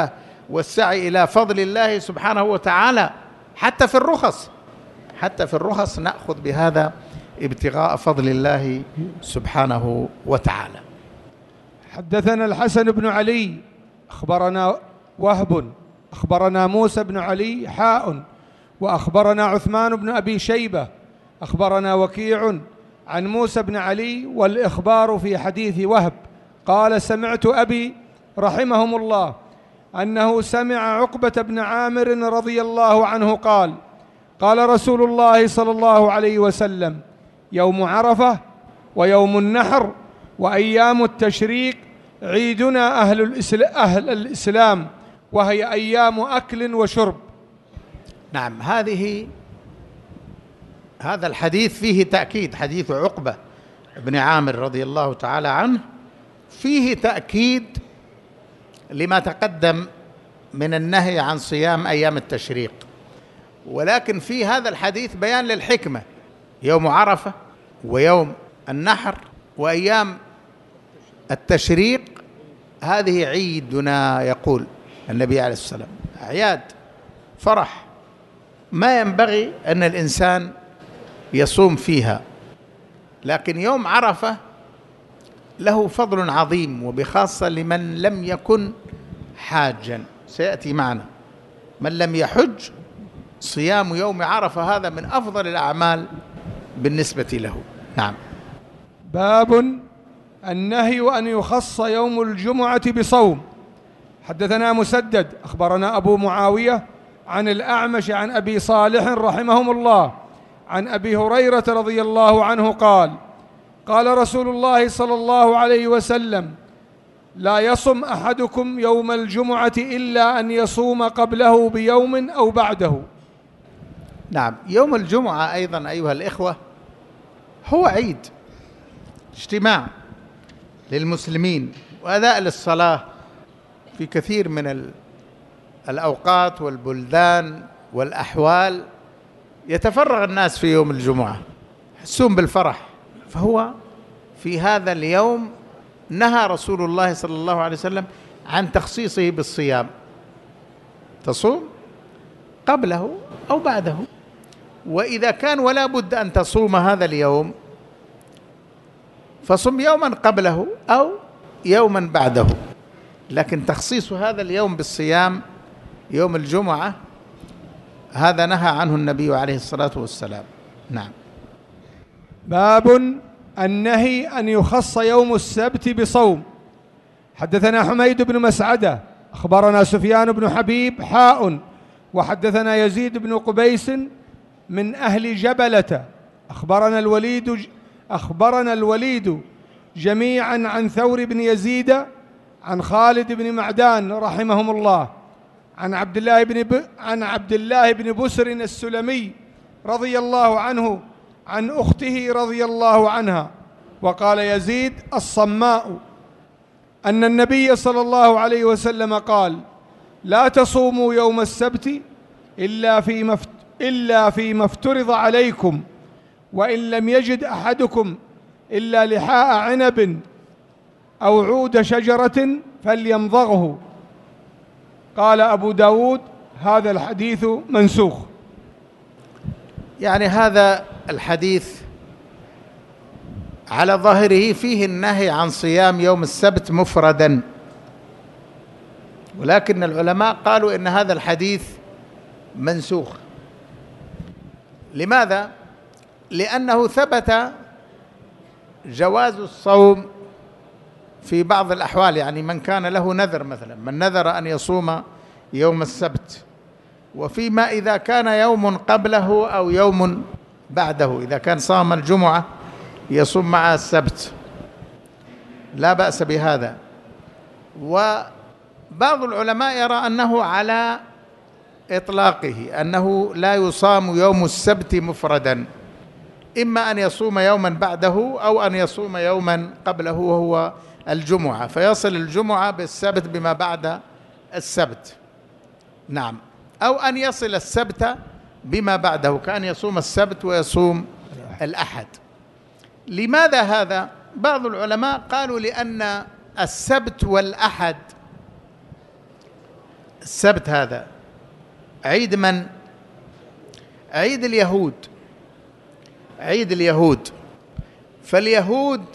والسعي إلى فضل الله سبحانه وتعالى، حتى في الرخص حتى في الرخص نأخذ بهذا ابتغاء فضل الله سبحانه وتعالى. حدثنا الحسن بن علي أخبرنا وهب أخبرنا موسى بن علي حاء وأخبرنا عثمان بن أبي شيبة أخبرنا وكيع عن موسى بن علي، والإخبار في حديث وهب قال سمعت أبي رحمهم الله أنه سمع عقبة بن عامر رضي الله عنه قال قال رسول الله صلى الله عليه وسلم يوم عرفة ويوم النحر وأيام التشريق عيدنا أهل الإسلام, أهل الإسلام وهي أيام أكل وشرب. نعم، هذه هذا الحديث فيه تأكيد، حديث عقبة بن عامر رضي الله تعالى عنه فيه تأكيد لما تقدم من النهي عن صيام أيام التشريق، ولكن في هذا الحديث بيان للحكمة. يوم عرفة ويوم النحر وأيام التشريق هذه عيدنا، يقول النبي عليه الصلاة والسلام، أعياد فرح ما ينبغي أن الإنسان يصوم فيها، لكن يوم عرفة له فضل عظيم، وبخاصة لمن لم يكن حاجا، سيأتي معنا من لم يحج صيام يوم عرفة هذا من أفضل الأعمال بالنسبة له. نعم. باب النهي أن يخص يوم الجمعة بصوم. حدثنا مسدد أخبرنا أبو معاوية عن الأعمش عن أبي صالح رحمهم الله عن أبي هريرة رضي الله عنه قال قال رسول الله صلى الله عليه وسلم لا يصم أحدكم يوم الجمعة إلا أن يصوم قبله بيوم أو بعده. نعم، يوم الجمعة أيضا أيها الإخوة هو عيد، اجتماع للمسلمين وأداء للصلاة في كثير من الأوقات والبلدان والأحوال، يتفرغ الناس في يوم الجمعة يحسون بالفرح، فهو في هذا اليوم نهى رسول الله صلى الله عليه وسلم عن تخصيصه بالصيام، تصوم قبله أو بعده، وإذا كان ولا بد أن تصوم هذا اليوم فصم يوما قبله أو يوما بعده، لكن تخصيص هذا اليوم بالصيام يوم الجمعة هذا نهى عنه النبي عليه الصلاة والسلام. نعم. باب النهي أن يخص يوم السبت بصوم. حدثنا حميد بن مسعدة أخبرنا سفيان بن حبيب حاء وحدثنا يزيد بن قبيس من أهل جبلة أخبرنا الوليد أخبرنا الوليد جميعا عن ثور بن يزيد عن خالد بن معدان رحمهم الله عن عبد الله بن ب... عن عبد الله بن بسر السلمي رضي الله عنه عن أخته رضي الله عنها، وقال يزيد الصماء أن النبي صلى الله عليه وسلم قال لا تصوموا يوم السبت إلا فيما إلا فيما افترض عليكم، وإن لم يجد أحدكم إلا لحاء عنب أو عود شجرة فليمضغه. قال أبو داود هذا الحديث منسوخ. يعني هذا الحديث على ظاهره فيه النهي عن صيام يوم السبت مفردا، ولكن العلماء قالوا إن هذا الحديث منسوخ. لماذا؟ لأنه ثبت جواز الصوم في بعض الأحوال، يعني من كان له نذر، مثلا من نذر أن يصوم يوم السبت، وفيما إذا كان يوم قبله أو يوم بعده، إذا كان صام الجمعة يصوم مع السبت لا بأس بهذا. وبعض العلماء يرى أنه على إطلاقه، أنه لا يصام يوم السبت مفردا، إما أن يصوم يوما بعده أو أن يصوم يوما قبله وهو الجمعة، فيصل الجمعة بالسبت بما بعد السبت. نعم، أو أن يصل السبت بما بعده، كأن يصوم السبت ويصوم الأحد. لماذا هذا؟ بعض العلماء قالوا لأن السبت والأحد السبت هذا عيد من؟ عيد اليهود، عيد اليهود. فاليهود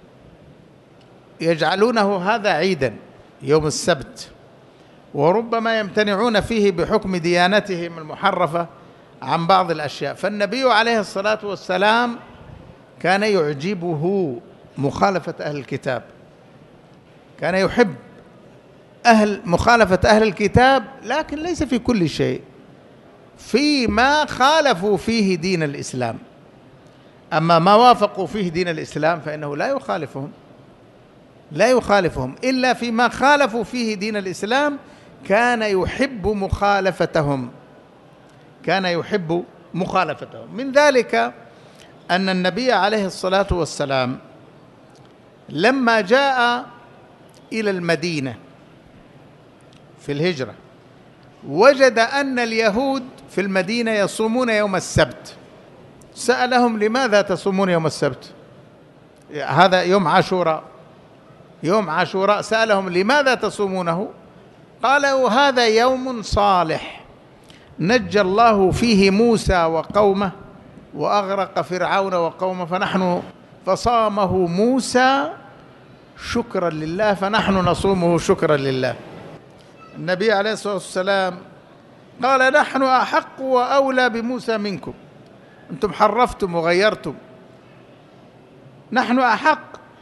يجعلونه هذا عيدا يوم السبت، وربما يمتنعون فيه بحكم ديانتهم المحرفة عن بعض الأشياء. فالنبي عليه الصلاة والسلام كان يعجبه مخالفة أهل الكتاب، كان يحب أهل مخالفة أهل الكتاب، لكن ليس في كل شيء، فيما خالفوا فيه دين الإسلام. أما ما وافقوا فيه دين الإسلام فإنه لا يخالفهم، لا يخالفهم إلا فيما خالفوا فيه دين الإسلام. كان يحب مخالفتهم، كان يحب مخالفتهم. من ذلك أن النبي عليه الصلاة والسلام لما جاء إلى المدينة في الهجرة وجد أن اليهود في المدينة يصومون يوم السبت، سألهم: لماذا تصومون يوم السبت؟ هذا يوم عاشوراء، يوم عاشوراء، سألهم: لماذا تصومونه؟ قالوا: هذا يوم صالح نجى الله فيه موسى وقومه وأغرق فرعون وقومه، فنحن فصامه موسى شكرا لله فنحن نصومه شكرا لله. النبي عليه الصلاة والسلام قال: نحن أحق وأولى بموسى منكم، أنتم حرفتم وغيرتم، نحن أحق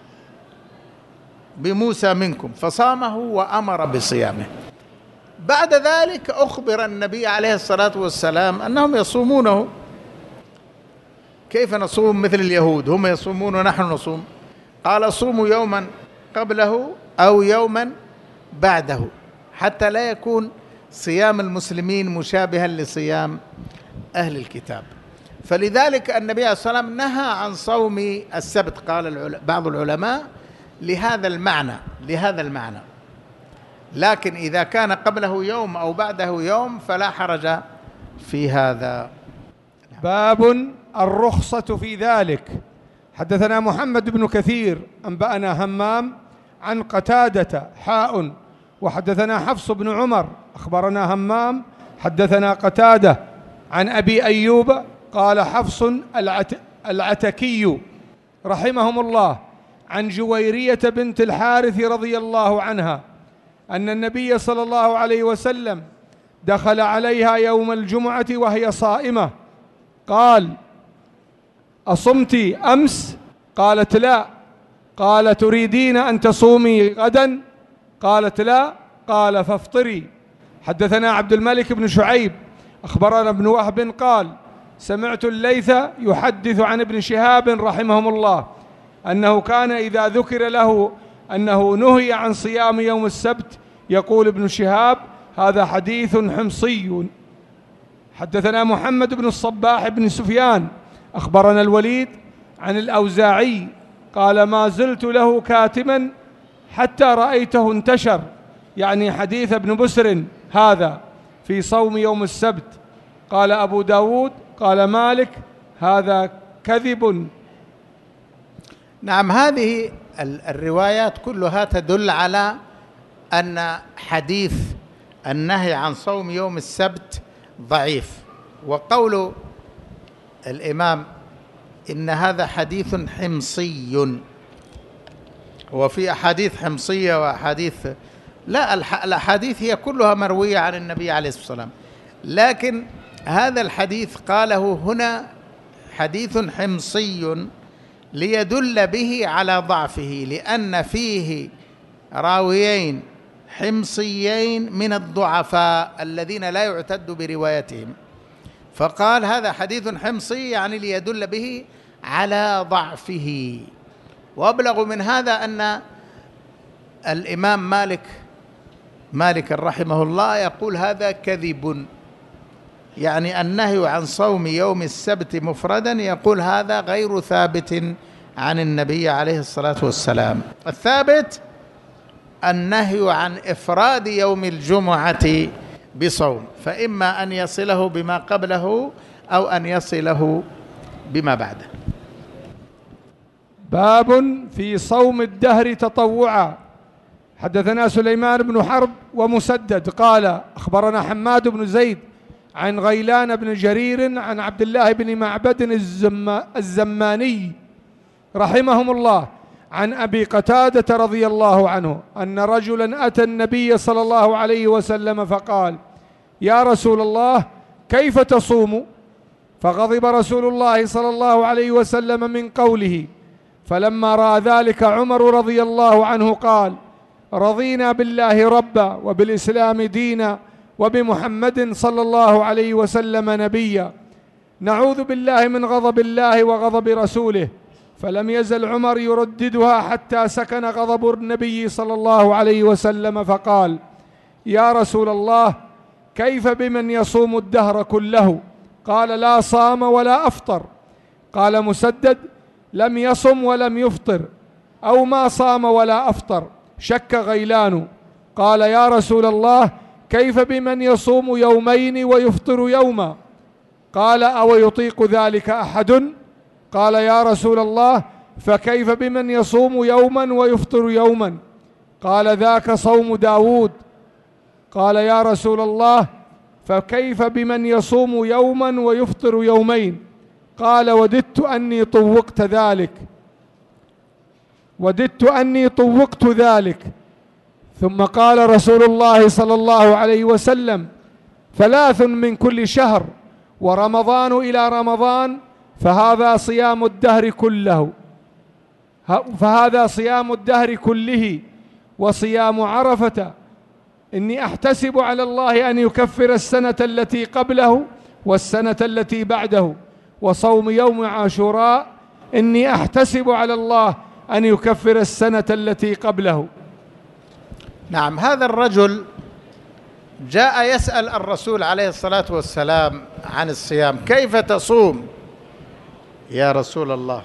بموسى منكم، فصامه وأمر بصيامه. بعد ذلك أخبر النبي عليه الصلاة والسلام أنهم يصومونه. كيف نصوم مثل اليهود؟ هم يصومون ونحن نصوم. قال: صوموا يوما قبله أو يوما بعده، حتى لا يكون صيام المسلمين مشابها لصيام أهل الكتاب. فلذلك النبي عليه الصلاة والسلام نهى عن صوم السبت، قال بعض العلماء لهذا المعنى، لهذا المعنى. لكن إذا كان قبله يوم أو بعده يوم فلا حرج في هذا. باب الرخصة في ذلك. حدثنا محمد بن كثير أنبأنا همام عن قتادة حاء، وحدثنا حفص بن عمر أخبرنا همام حدثنا قتادة عن أبي أيوب قال حفص العت... العتكي رحمهم الله عن جويرية بنت الحارث رضي الله عنها أن النبي صلى الله عليه وسلم دخل عليها يوم الجمعة وهي صائمة، قال: أصمت أمس؟ قالت: لا. قال: تريدين أن تصومي غدا؟ قالت: لا. قال: فافطري. حدثنا عبد الملك بن شعيب أخبرنا ابن وهب قال: سمعت الليث يحدث عن ابن شهاب رحمهم الله أنه كان إذا ذكر له أنه نهي عن صيام يوم السبت يقول ابن شهاب: هذا حديث حمصي. حدثنا محمد بن الصباح بن سفيان أخبرنا الوليد عن الأوزاعي قال: ما زلت له كاتما حتى رأيته انتشر، يعني حديث ابن بسر هذا في صوم يوم السبت. قال أبو داود قال مالك: هذا كذب. نعم، هذه الروايات كلها تدل على أن حديث النهي عن صوم يوم السبت ضعيف. وقول الإمام إن هذا حديث حمصي، وفي أحاديث حمصية وأحاديث لا، الأحاديث هي كلها مروية عن النبي عليه الصلاة والسلام، لكن هذا الحديث قاله هنا حديث حمصي ليدل به على ضعفه، لأن فيه راويين حمصيين من الضعفاء الذين لا يعتد بروايتهم، فقال هذا حديث حمصي يعني ليدل به على ضعفه. وأبلغ من هذا أن الإمام مالك مالك رحمه الله يقول هذا كذب، يعني النهي عن صوم يوم السبت مفردا يقول هذا غير ثابت عن النبي عليه الصلاة والسلام. الثابت النهي عن إفراد يوم الجمعة بصوم، فإما أن يصله بما قبله أو أن يصله بما بعده. باب في صوم الدهر تطوعا. حدثنا سليمان بن حرب ومسدد قال أخبرنا حماد بن زيد عن غيلان بن جرير عن عبد الله بن معبد الزماني رحمهم الله عن أبي قتادة رضي الله عنه أن رجلا أتى النبي صلى الله عليه وسلم فقال: يا رسول الله كيف تصوم؟ فغضب رسول الله صلى الله عليه وسلم من قوله، فلما رأى ذلك عمر رضي الله عنه قال: رضينا بالله ربا وبالإسلام دينا وبمحمد صلى الله عليه وسلم نبيا، نعوذ بالله من غضب الله وغضب رسوله. فلم يزل عمر يرددها حتى سكن غضب النبي صلى الله عليه وسلم فقال: يا رسول الله كيف بمن يصوم الدهر كله؟ قال: لا صام ولا أفطر. قال مسدد: لم يصم ولم يفطر، أو ما صام ولا أفطر. شك غيلان. قال: يا رسول الله كيف بمن يصوم يومين ويفطر يوما؟ قال: أو يطيق ذلك أحد؟ قال: يا رسول الله فكيف بمن يصوم يوما ويفطر يوما؟ قال: ذاك صوم داود. قال: يا رسول الله فكيف بمن يصوم يوما ويفطر يومين؟ قال: وددت أني طوقت ذلك وددت أني طوقت ذلك. ثم قال رسول الله صلى الله عليه وسلم: ثلاث من كل شهر، ورمضان إلى رمضان، فهذا صيام الدهر كله فهذا صيام الدهر كله وصيام عرفة. إني أحتسب على الله أن يكفر السنة التي قبله والسنة التي بعده، وصوم يوم عاشوراء إني أحتسب على الله أن يكفر السنة التي قبله. نعم، هذا الرجل جاء يسأل الرسول عليه الصلاة والسلام عن الصيام: كيف تصوم يا رسول الله؟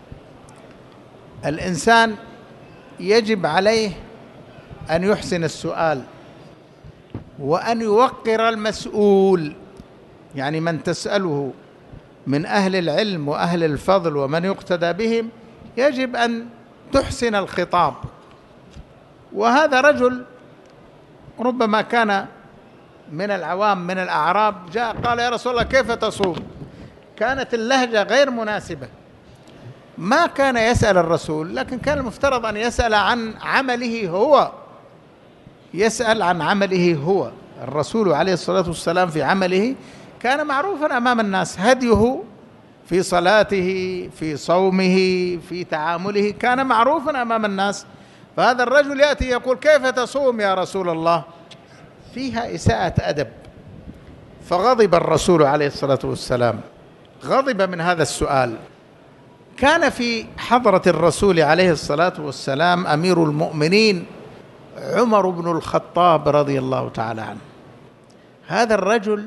الإنسان يجب عليه أن يحسن السؤال وأن يوقر المسؤول، يعني من تسأله من أهل العلم وأهل الفضل ومن يقتدى بهم يجب أن تحسن الخطاب. وهذا رجل ربما كان من العوام من الأعراب، جاء قال: يا رسول الله كيف تصوم؟ كانت اللهجة غير مناسبة، ما كان يسأل الرسول، لكن كان المفترض أن يسأل عن عمله هو يسأل عن عمله هو الرسول عليه الصلاة والسلام في عمله كان معروفا أمام الناس، هديه في صلاته في صومه في تعامله كان معروفا أمام الناس. فهذا الرجل يأتي يقول: كيف تصوم يا رسول الله؟ فيها إساءة أدب. فغضب الرسول عليه الصلاة والسلام، غضب من هذا السؤال. كان في حضرة الرسول عليه الصلاة والسلام أمير المؤمنين عمر بن الخطاب رضي الله تعالى عنه. هذا الرجل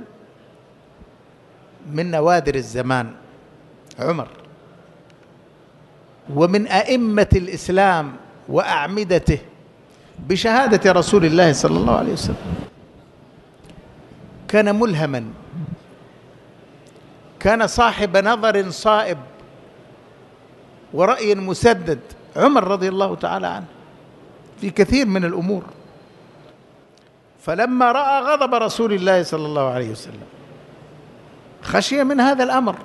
من نوادر الزمان، عمر، ومن أئمة الإسلام وأعمدته بشهادة رسول الله صلى الله عليه وسلم. كان ملهما، كان صاحب نظر صائب ورأي مسدد، عمر رضي الله تعالى عنه في كثير من الأمور. فلما رأى غضب رسول الله صلى الله عليه وسلم خشي من هذا الأمر.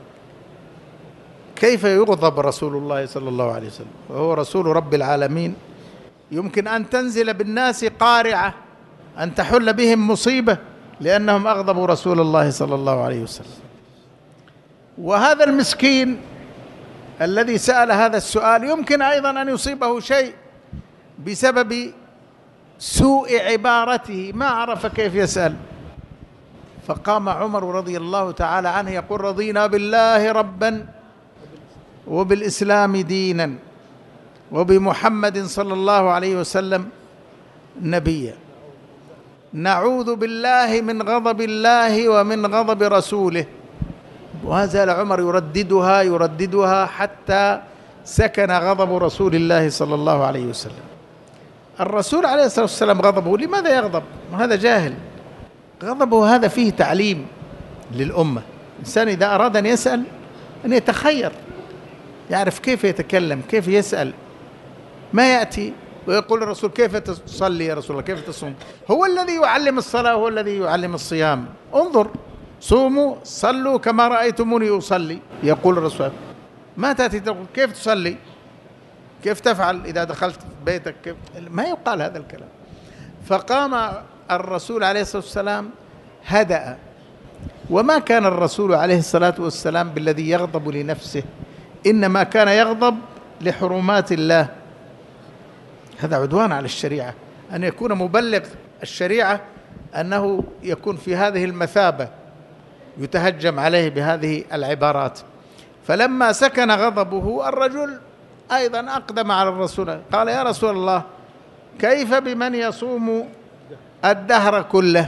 كيف يغضب رسول الله صلى الله عليه وسلم وهو رسول رب العالمين؟ يمكن أن تنزل بالناس قارعة، أن تحل بهم مصيبة لأنهم أغضبوا رسول الله صلى الله عليه وسلم. وهذا المسكين الذي سأل هذا السؤال يمكن أيضا أن يصيبه شيء بسبب سوء عبارته، ما عرف كيف يسأل. فقام عمر رضي الله تعالى عنه يقول: رضينا بالله ربا وبالإسلام دينا وبمحمد صلى الله عليه وسلم نبيا، نعوذ بالله من غضب الله ومن غضب رسوله. وهذا عمر يرددها يرددها حتى سكن غضب رسول الله صلى الله عليه وسلم. الرسول عليه الصلاة والسلام غضبه لماذا يغضب؟ وهذا جاهل. غضبه هذا فيه تعليم للأمة. الإنسان إذا أراد أن يسأل أن يتخير، يعرف كيف يتكلم، كيف يسأل، ما يأتي ويقول الرسول كيف تصلي يا رسول الله، كيف تصوم؟ هو الذي يعلم الصلاة، هو الذي يعلم الصيام. انظر، صوموا صلوا كما رأيتموني أصلي، يقول الرسول. ما تأتي تقول كيف تصلي، كيف تفعل إذا دخلت بيتك، كيف؟ ما يقال هذا الكلام. فقام الرسول عليه الصلاة والسلام هدأ، وما كان الرسول عليه الصلاة والسلام بالذي يغضب لنفسه، إنما كان يغضب لحرمات الله. هذا عدوان على الشريعة، أن يكون مبلغ الشريعة أنه يكون في هذه المثابة، يتهجم عليه بهذه العبارات. فلما سكن غضبه الرجل أيضا أقدم على الرسول، قال يا رسول الله كيف بمن يصوم الدهر كله؟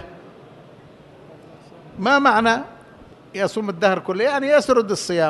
ما معنى يصوم الدهر كله؟ يعني يسرد الصيام،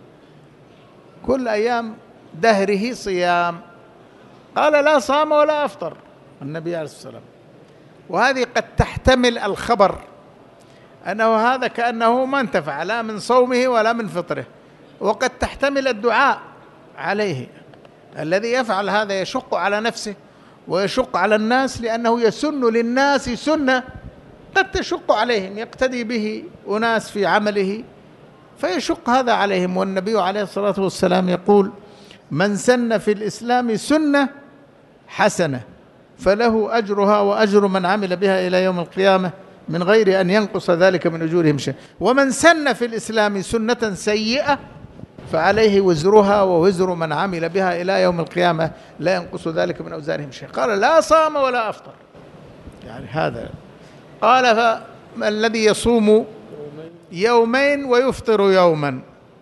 كل أيام دهره صيام. قال لا صام ولا أفطر النبي عليه الصلاة والسلام. وهذه قد تحتمل الخبر أنه هذا كأنه ما انتفع لا من صومه ولا من فطره، وقد تحتمل الدعاء عليه. الذي يفعل هذا يشق على نفسه ويشق على الناس، لأنه يسن للناس سنة قد تشق عليهم، يقتدي به أناس في عمله فيشق هذا عليهم. والنبي عليه الصلاة والسلام يقول من سن في الإسلام سنة حسنة فله أجرها وأجر من عمل بها إلى يوم القيامة من غير أن ينقص ذلك من أجورهم شيء، ومن سن في الإسلام سنة سيئة فعليه وزرها ووزر من عمل بها إلى يوم القيامة لا ينقص ذلك من أوزارهم شيء. قال لا صام ولا أفطر، يعني هذا. قال فما الذي يصوم يومين ويفطر يوما؟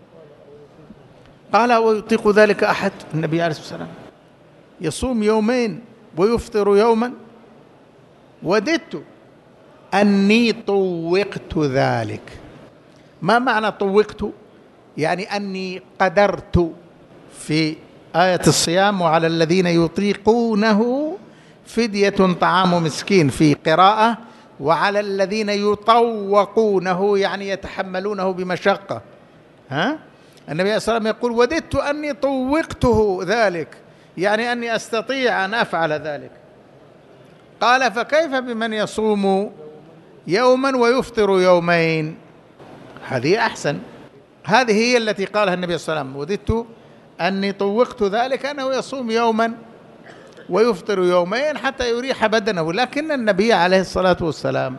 قال ويطيق ذلك أحد؟ النبي عليه الصلاة والسلام يصوم يومين ويفطر يوما؟ وددت أني طوقت ذلك. ما معنى طوقت؟ يعني أني قدرت في آية الصيام وعلى الذين يطيقونه فدية طعام مسكين في قراءة، وعلى الذين يطوقونه يعني يتحملونه بمشقة. ها؟ النبي صلى الله عليه وسلم يقول وددت أني طوقته ذلك، يعني أني أستطيع أن أفعل ذلك. قال فكيف بمن يصوم يوما ويفطر يومين؟ هذه أحسن. هذه هي التي قالها النبي صلى الله عليه وسلم وددت أني طوقت ذلك، أنه يصوم يوما ويفطر يومين حتى يريح بدنه. لكن النبي عليه الصلاة والسلام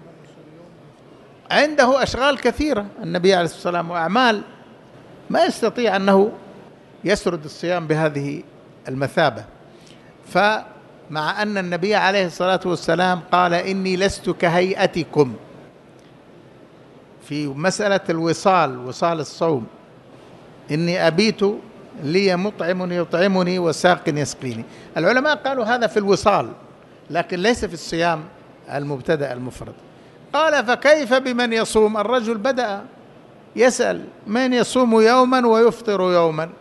عنده أشغال كثيرة، النبي عليه الصلاة والسلام وأعمال، ما يستطيع أنه يسرد الصيام بهذه المثابة. فمع أن النبي عليه الصلاة والسلام قال إني لست كهيئتكم في مسألة الوصال، وصال الصوم، إني أبيت لي مطعم يطعمني وساق يسقيني. العلماء قالوا هذا في الوصال، لكن ليس في الصيام المبتدأ المفرد. قال فكيف بمن يصوم؟ الرجل بدأ يسأل من يصوم يوما ويفطر يوما؟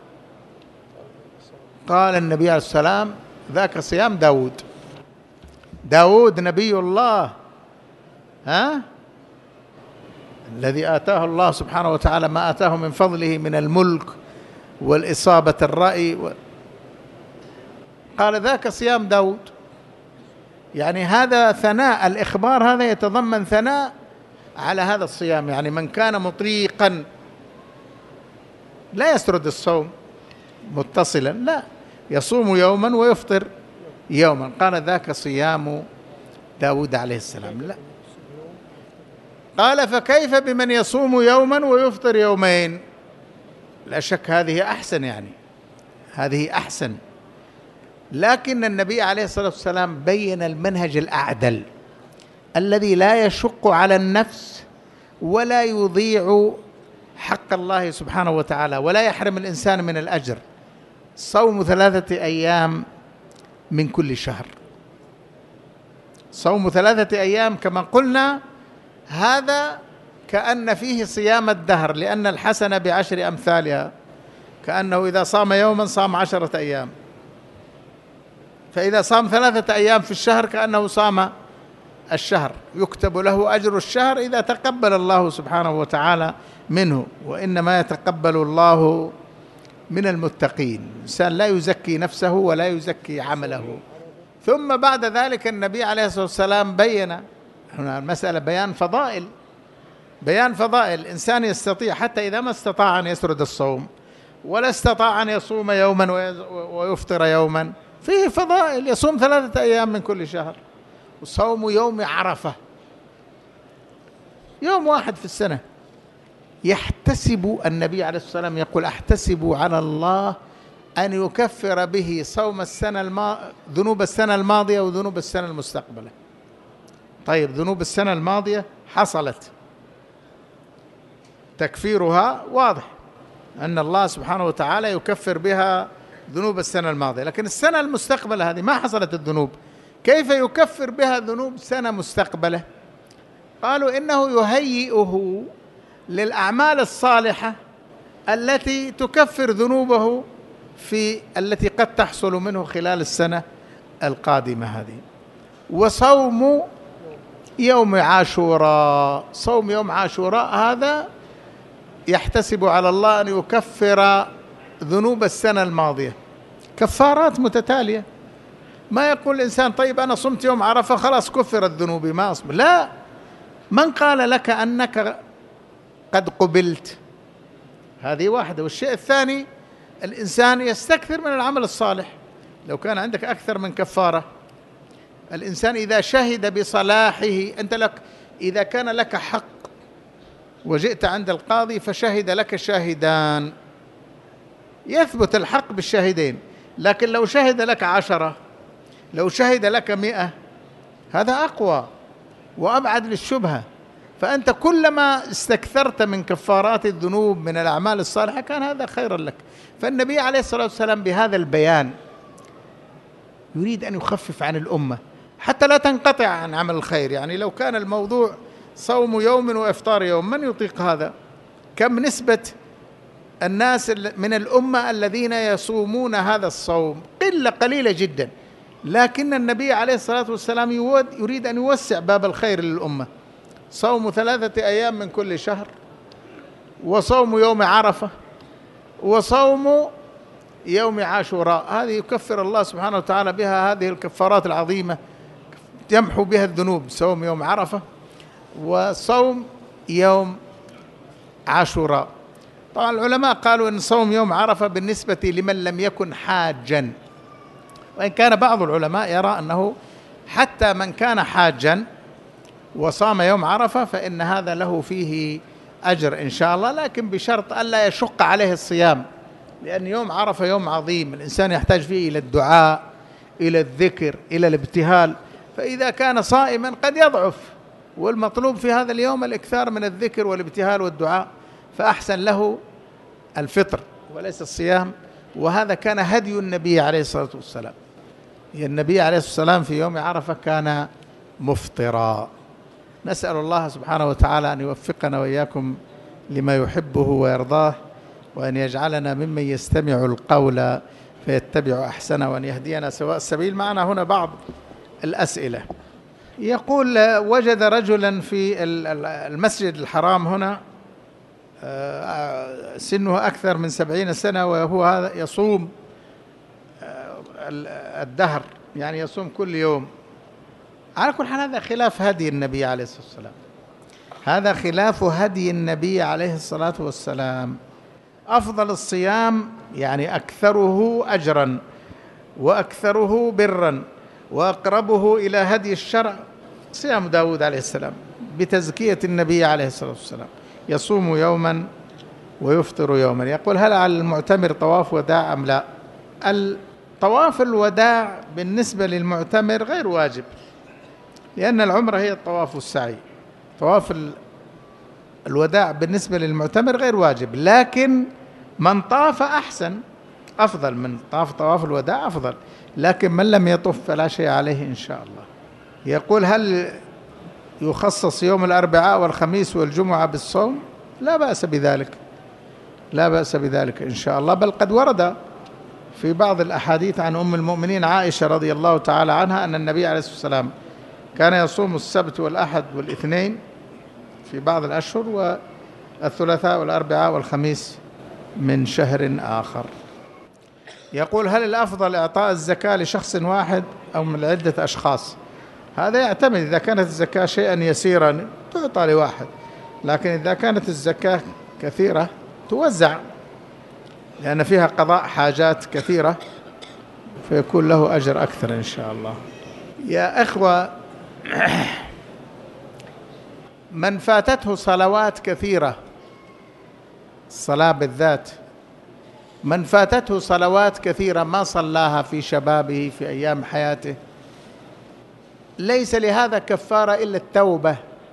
قال النبي عليه السلام ذاك صيام داود. داود نبي الله، ها، الذي آتاه الله سبحانه وتعالى ما آتاه من فضله من الملك والإصابة الرأي و... قال ذاك صيام داود. يعني هذا ثناء، الإخبار هذا يتضمن ثناء على هذا الصيام. يعني من كان مطيقا لا يسرد الصوم متصلا، لا، يصوم يوما ويفطر يوما. قال ذاك صيام داود عليه السلام. لا، قال فكيف بمن يصوم يوما ويفطر يومين؟ لا شك هذه أحسن، يعني هذه أحسن. لكن النبي عليه الصلاة والسلام بين المنهج الأعدل الذي لا يشق على النفس ولا يضيع حق الله سبحانه وتعالى ولا يحرم الإنسان من الأجر. صوم ثلاثة أيام من كل شهر، صوم ثلاثة أيام كما قلنا هذا كأن فيه صيام الدهر، لأن الحسنة بعشر أمثالها، كأنه إذا صام يوما صام عشرة أيام، فإذا صام ثلاثة أيام في الشهر كأنه صام الشهر، يكتب له أجر الشهر إذا تقبل الله سبحانه وتعالى منه. وإنما يتقبل الله من المتقين. الإنسان لا يزكي نفسه ولا يزكي عمله. ثم بعد ذلك النبي عليه الصلاة والسلام بين هنا المسألة بيان فضائل، بيان فضائل. الإنسان يستطيع حتى إذا ما استطاع أن يسرد الصوم ولا استطاع أن يصوم يوما ويفطر يوما، فيه فضائل. يصوم ثلاثة أيام من كل شهر، وصوم يوم عرفة يوم واحد في السنة، يحتسب النبي عليه الصلاة والسلام يقول أحتسب على الله أن يكفر به صوم السنة الما... ذنوب السنة الماضية وذنوب السنة المستقبلة. طيب ذنوب السنة الماضية حصلت، تكفيرها واضح أن الله سبحانه وتعالى يكفر بها ذنوب السنة الماضية، لكن السنة المستقبلة هذه ما حصلت الذنوب، كيف يكفر بها ذنوب سنة مستقبلة؟ قالوا إنه يهيئه للأعمال الصالحة التي تكفر ذنوبه في التي قد تحصل منه خلال السنة القادمة هذه. وصوم يوم عاشوراء، صوم يوم عاشوراء هذا يحتسب على الله أن يكفر ذنوب السنة الماضية، كفارات متتالية. ما يقول الإنسان طيب أنا صمت يوم عرفة خلاص كفرت ذنوبي ما أصبر، لا. من قال لك أنك قد قبلت؟ هذه واحدة. والشيء الثاني الإنسان يستكثر من العمل الصالح. لو كان عندك أكثر من كفارة، الإنسان إذا شهد بصلاحه، أنت لك إذا كان لك حق وجئت عند القاضي فشهد لك شاهدان، يثبت الحق بالشاهدين. لكن لو شهد لك عشرة، لو شهد لك مئة، هذا أقوى وأبعد للشبهة. فأنت كلما استكثرت من كفارات الذنوب من الأعمال الصالحة كان هذا خيرا لك. فالنبي عليه الصلاة والسلام بهذا البيان يريد أن يخفف عن الأمة حتى لا تنقطع عن عمل الخير. يعني لو كان الموضوع صوم يوم وإفطار يوم من يطيق هذا؟ كم نسبة الناس من الأمة الذين يصومون هذا الصوم؟ قلة قليلة جدا. لكن النبي عليه الصلاة والسلام يريد أن يوسع باب الخير للأمة. صوم ثلاثة أيام من كل شهر، وصوم يوم عرفة، وصوم يوم عاشوراء، هذه يكفر الله سبحانه وتعالى بها هذه الكفارات العظيمة، يمحو بها الذنوب. صوم يوم عرفة وصوم يوم عاشوراء. طبعا العلماء قالوا أن صوم يوم عرفة بالنسبة لمن لم يكن حاجا، وإن كان بعض العلماء يرى أنه حتى من كان حاجا وصام يوم عرفة فإن هذا له فيه أجر إن شاء الله، لكن بشرط ألا يشق عليه الصيام، لأن يوم عرفة يوم عظيم الإنسان يحتاج فيه إلى الدعاء، إلى الذكر، إلى الابتهال. فإذا كان صائما قد يضعف، والمطلوب في هذا اليوم الإكثار من الذكر والابتهال والدعاء، فأحسن له الفطر وليس الصيام. وهذا كان هدي النبي عليه الصلاة والسلام. النبي عليه الصلاة والسلام في يوم عرفة كان مفطرا. نسأل الله سبحانه وتعالى أن يوفقنا وإياكم لما يحبه ويرضاه، وأن يجعلنا ممن يستمع القول فيتبع أحسنه، وأن يهدينا سواء السبيل. معنا هنا بعض الأسئلة. يقول وجد رجلا في المسجد الحرام هنا سنه أكثر من سبعين سنة، وهو هذا يصوم الدهر، يعني يصوم كل يوم. على كل حال هذا خلاف هدي النبي عليه الصلاة والسلام، هذا خلاف هدي النبي عليه الصلاة والسلام. أفضل الصيام يعني أكثره أجرا وأكثره برا وأقربه إلى هدي الشرع صيام داود عليه السلام بتزكية النبي عليه الصلاة والسلام، يصوم يوما ويفطر يوما. يقول هل على المعتمر طواف وداع أم لا؟ الطواف الوداع بالنسبة للمعتمر غير واجب، لأن العمرة هي الطواف والسعي. طواف الوداع بالنسبة للمعتمر غير واجب، لكن من طاف أحسن، أفضل من طاف طواف الوداع أفضل، لكن من لم يطف فلا شيء عليه إن شاء الله. يقول هل يخصص يوم الأربعاء والخميس والجمعة بالصوم؟ لا بأس بذلك، لا بأس بذلك إن شاء الله. بل قد ورد في بعض الأحاديث عن أم المؤمنين عائشة رضي الله تعالى عنها أن النبي عليه الصلاة والسلام كان يصوم السبت والأحد والاثنين في بعض الأشهر، والثلاثاء والأربعاء والخميس من شهر آخر. يقول: هل الأفضل إعطاء الزكاة لشخص واحد أو من عدة أشخاص؟ هذا يعتمد، إذا كانت الزكاة شيئا يسيرا تعطى لواحد، لكن إذا كانت الزكاة كثيرة توزع، لأن فيها قضاء حاجات كثيرة فيكون له أجر أكثر إن شاء الله. يا إخوة، من فاتته صلوات كثيرة، الصلاة بالذات، من فاتته صلوات كثيرة ما صلاها في شبابه في أيام حياته، ليس لهذا كفارة إلا التوبة.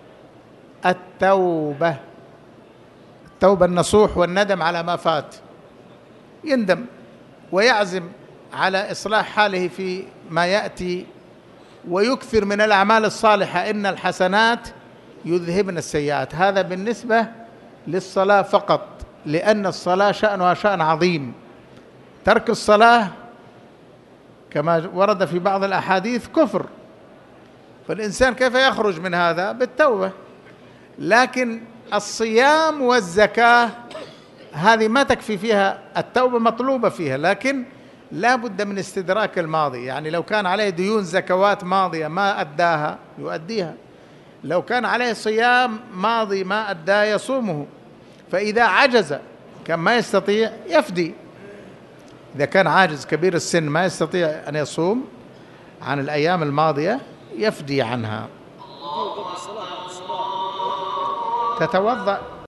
التوبة التوبة النصوح والندم على ما فات، يندم ويعزم على إصلاح حاله في ما يأتي، ويكثر من الأعمال الصالحة، إن الحسنات يذهبن السيئات. هذا بالنسبة للصلاة فقط، لأن الصلاة شأنها شأن عظيم. ترك الصلاة كما ورد في بعض الأحاديث كفر، فالإنسان كيف يخرج من هذا؟ بالتوبة. لكن الصيام والزكاة هذه ما تكفي فيها، التوبة مطلوبة فيها، لكن لا بد من استدراك الماضي. يعني لو كان عليه ديون زكوات ماضية ما أداها يؤديها، لو كان عليه صيام ماضي ما أداه يصومه، فإذا عجز كان ما يستطيع يفدي. إذا كان عاجز كبير السن ما يستطيع أن يصوم عن الأيام الماضية يفدي عنها. تتوضأ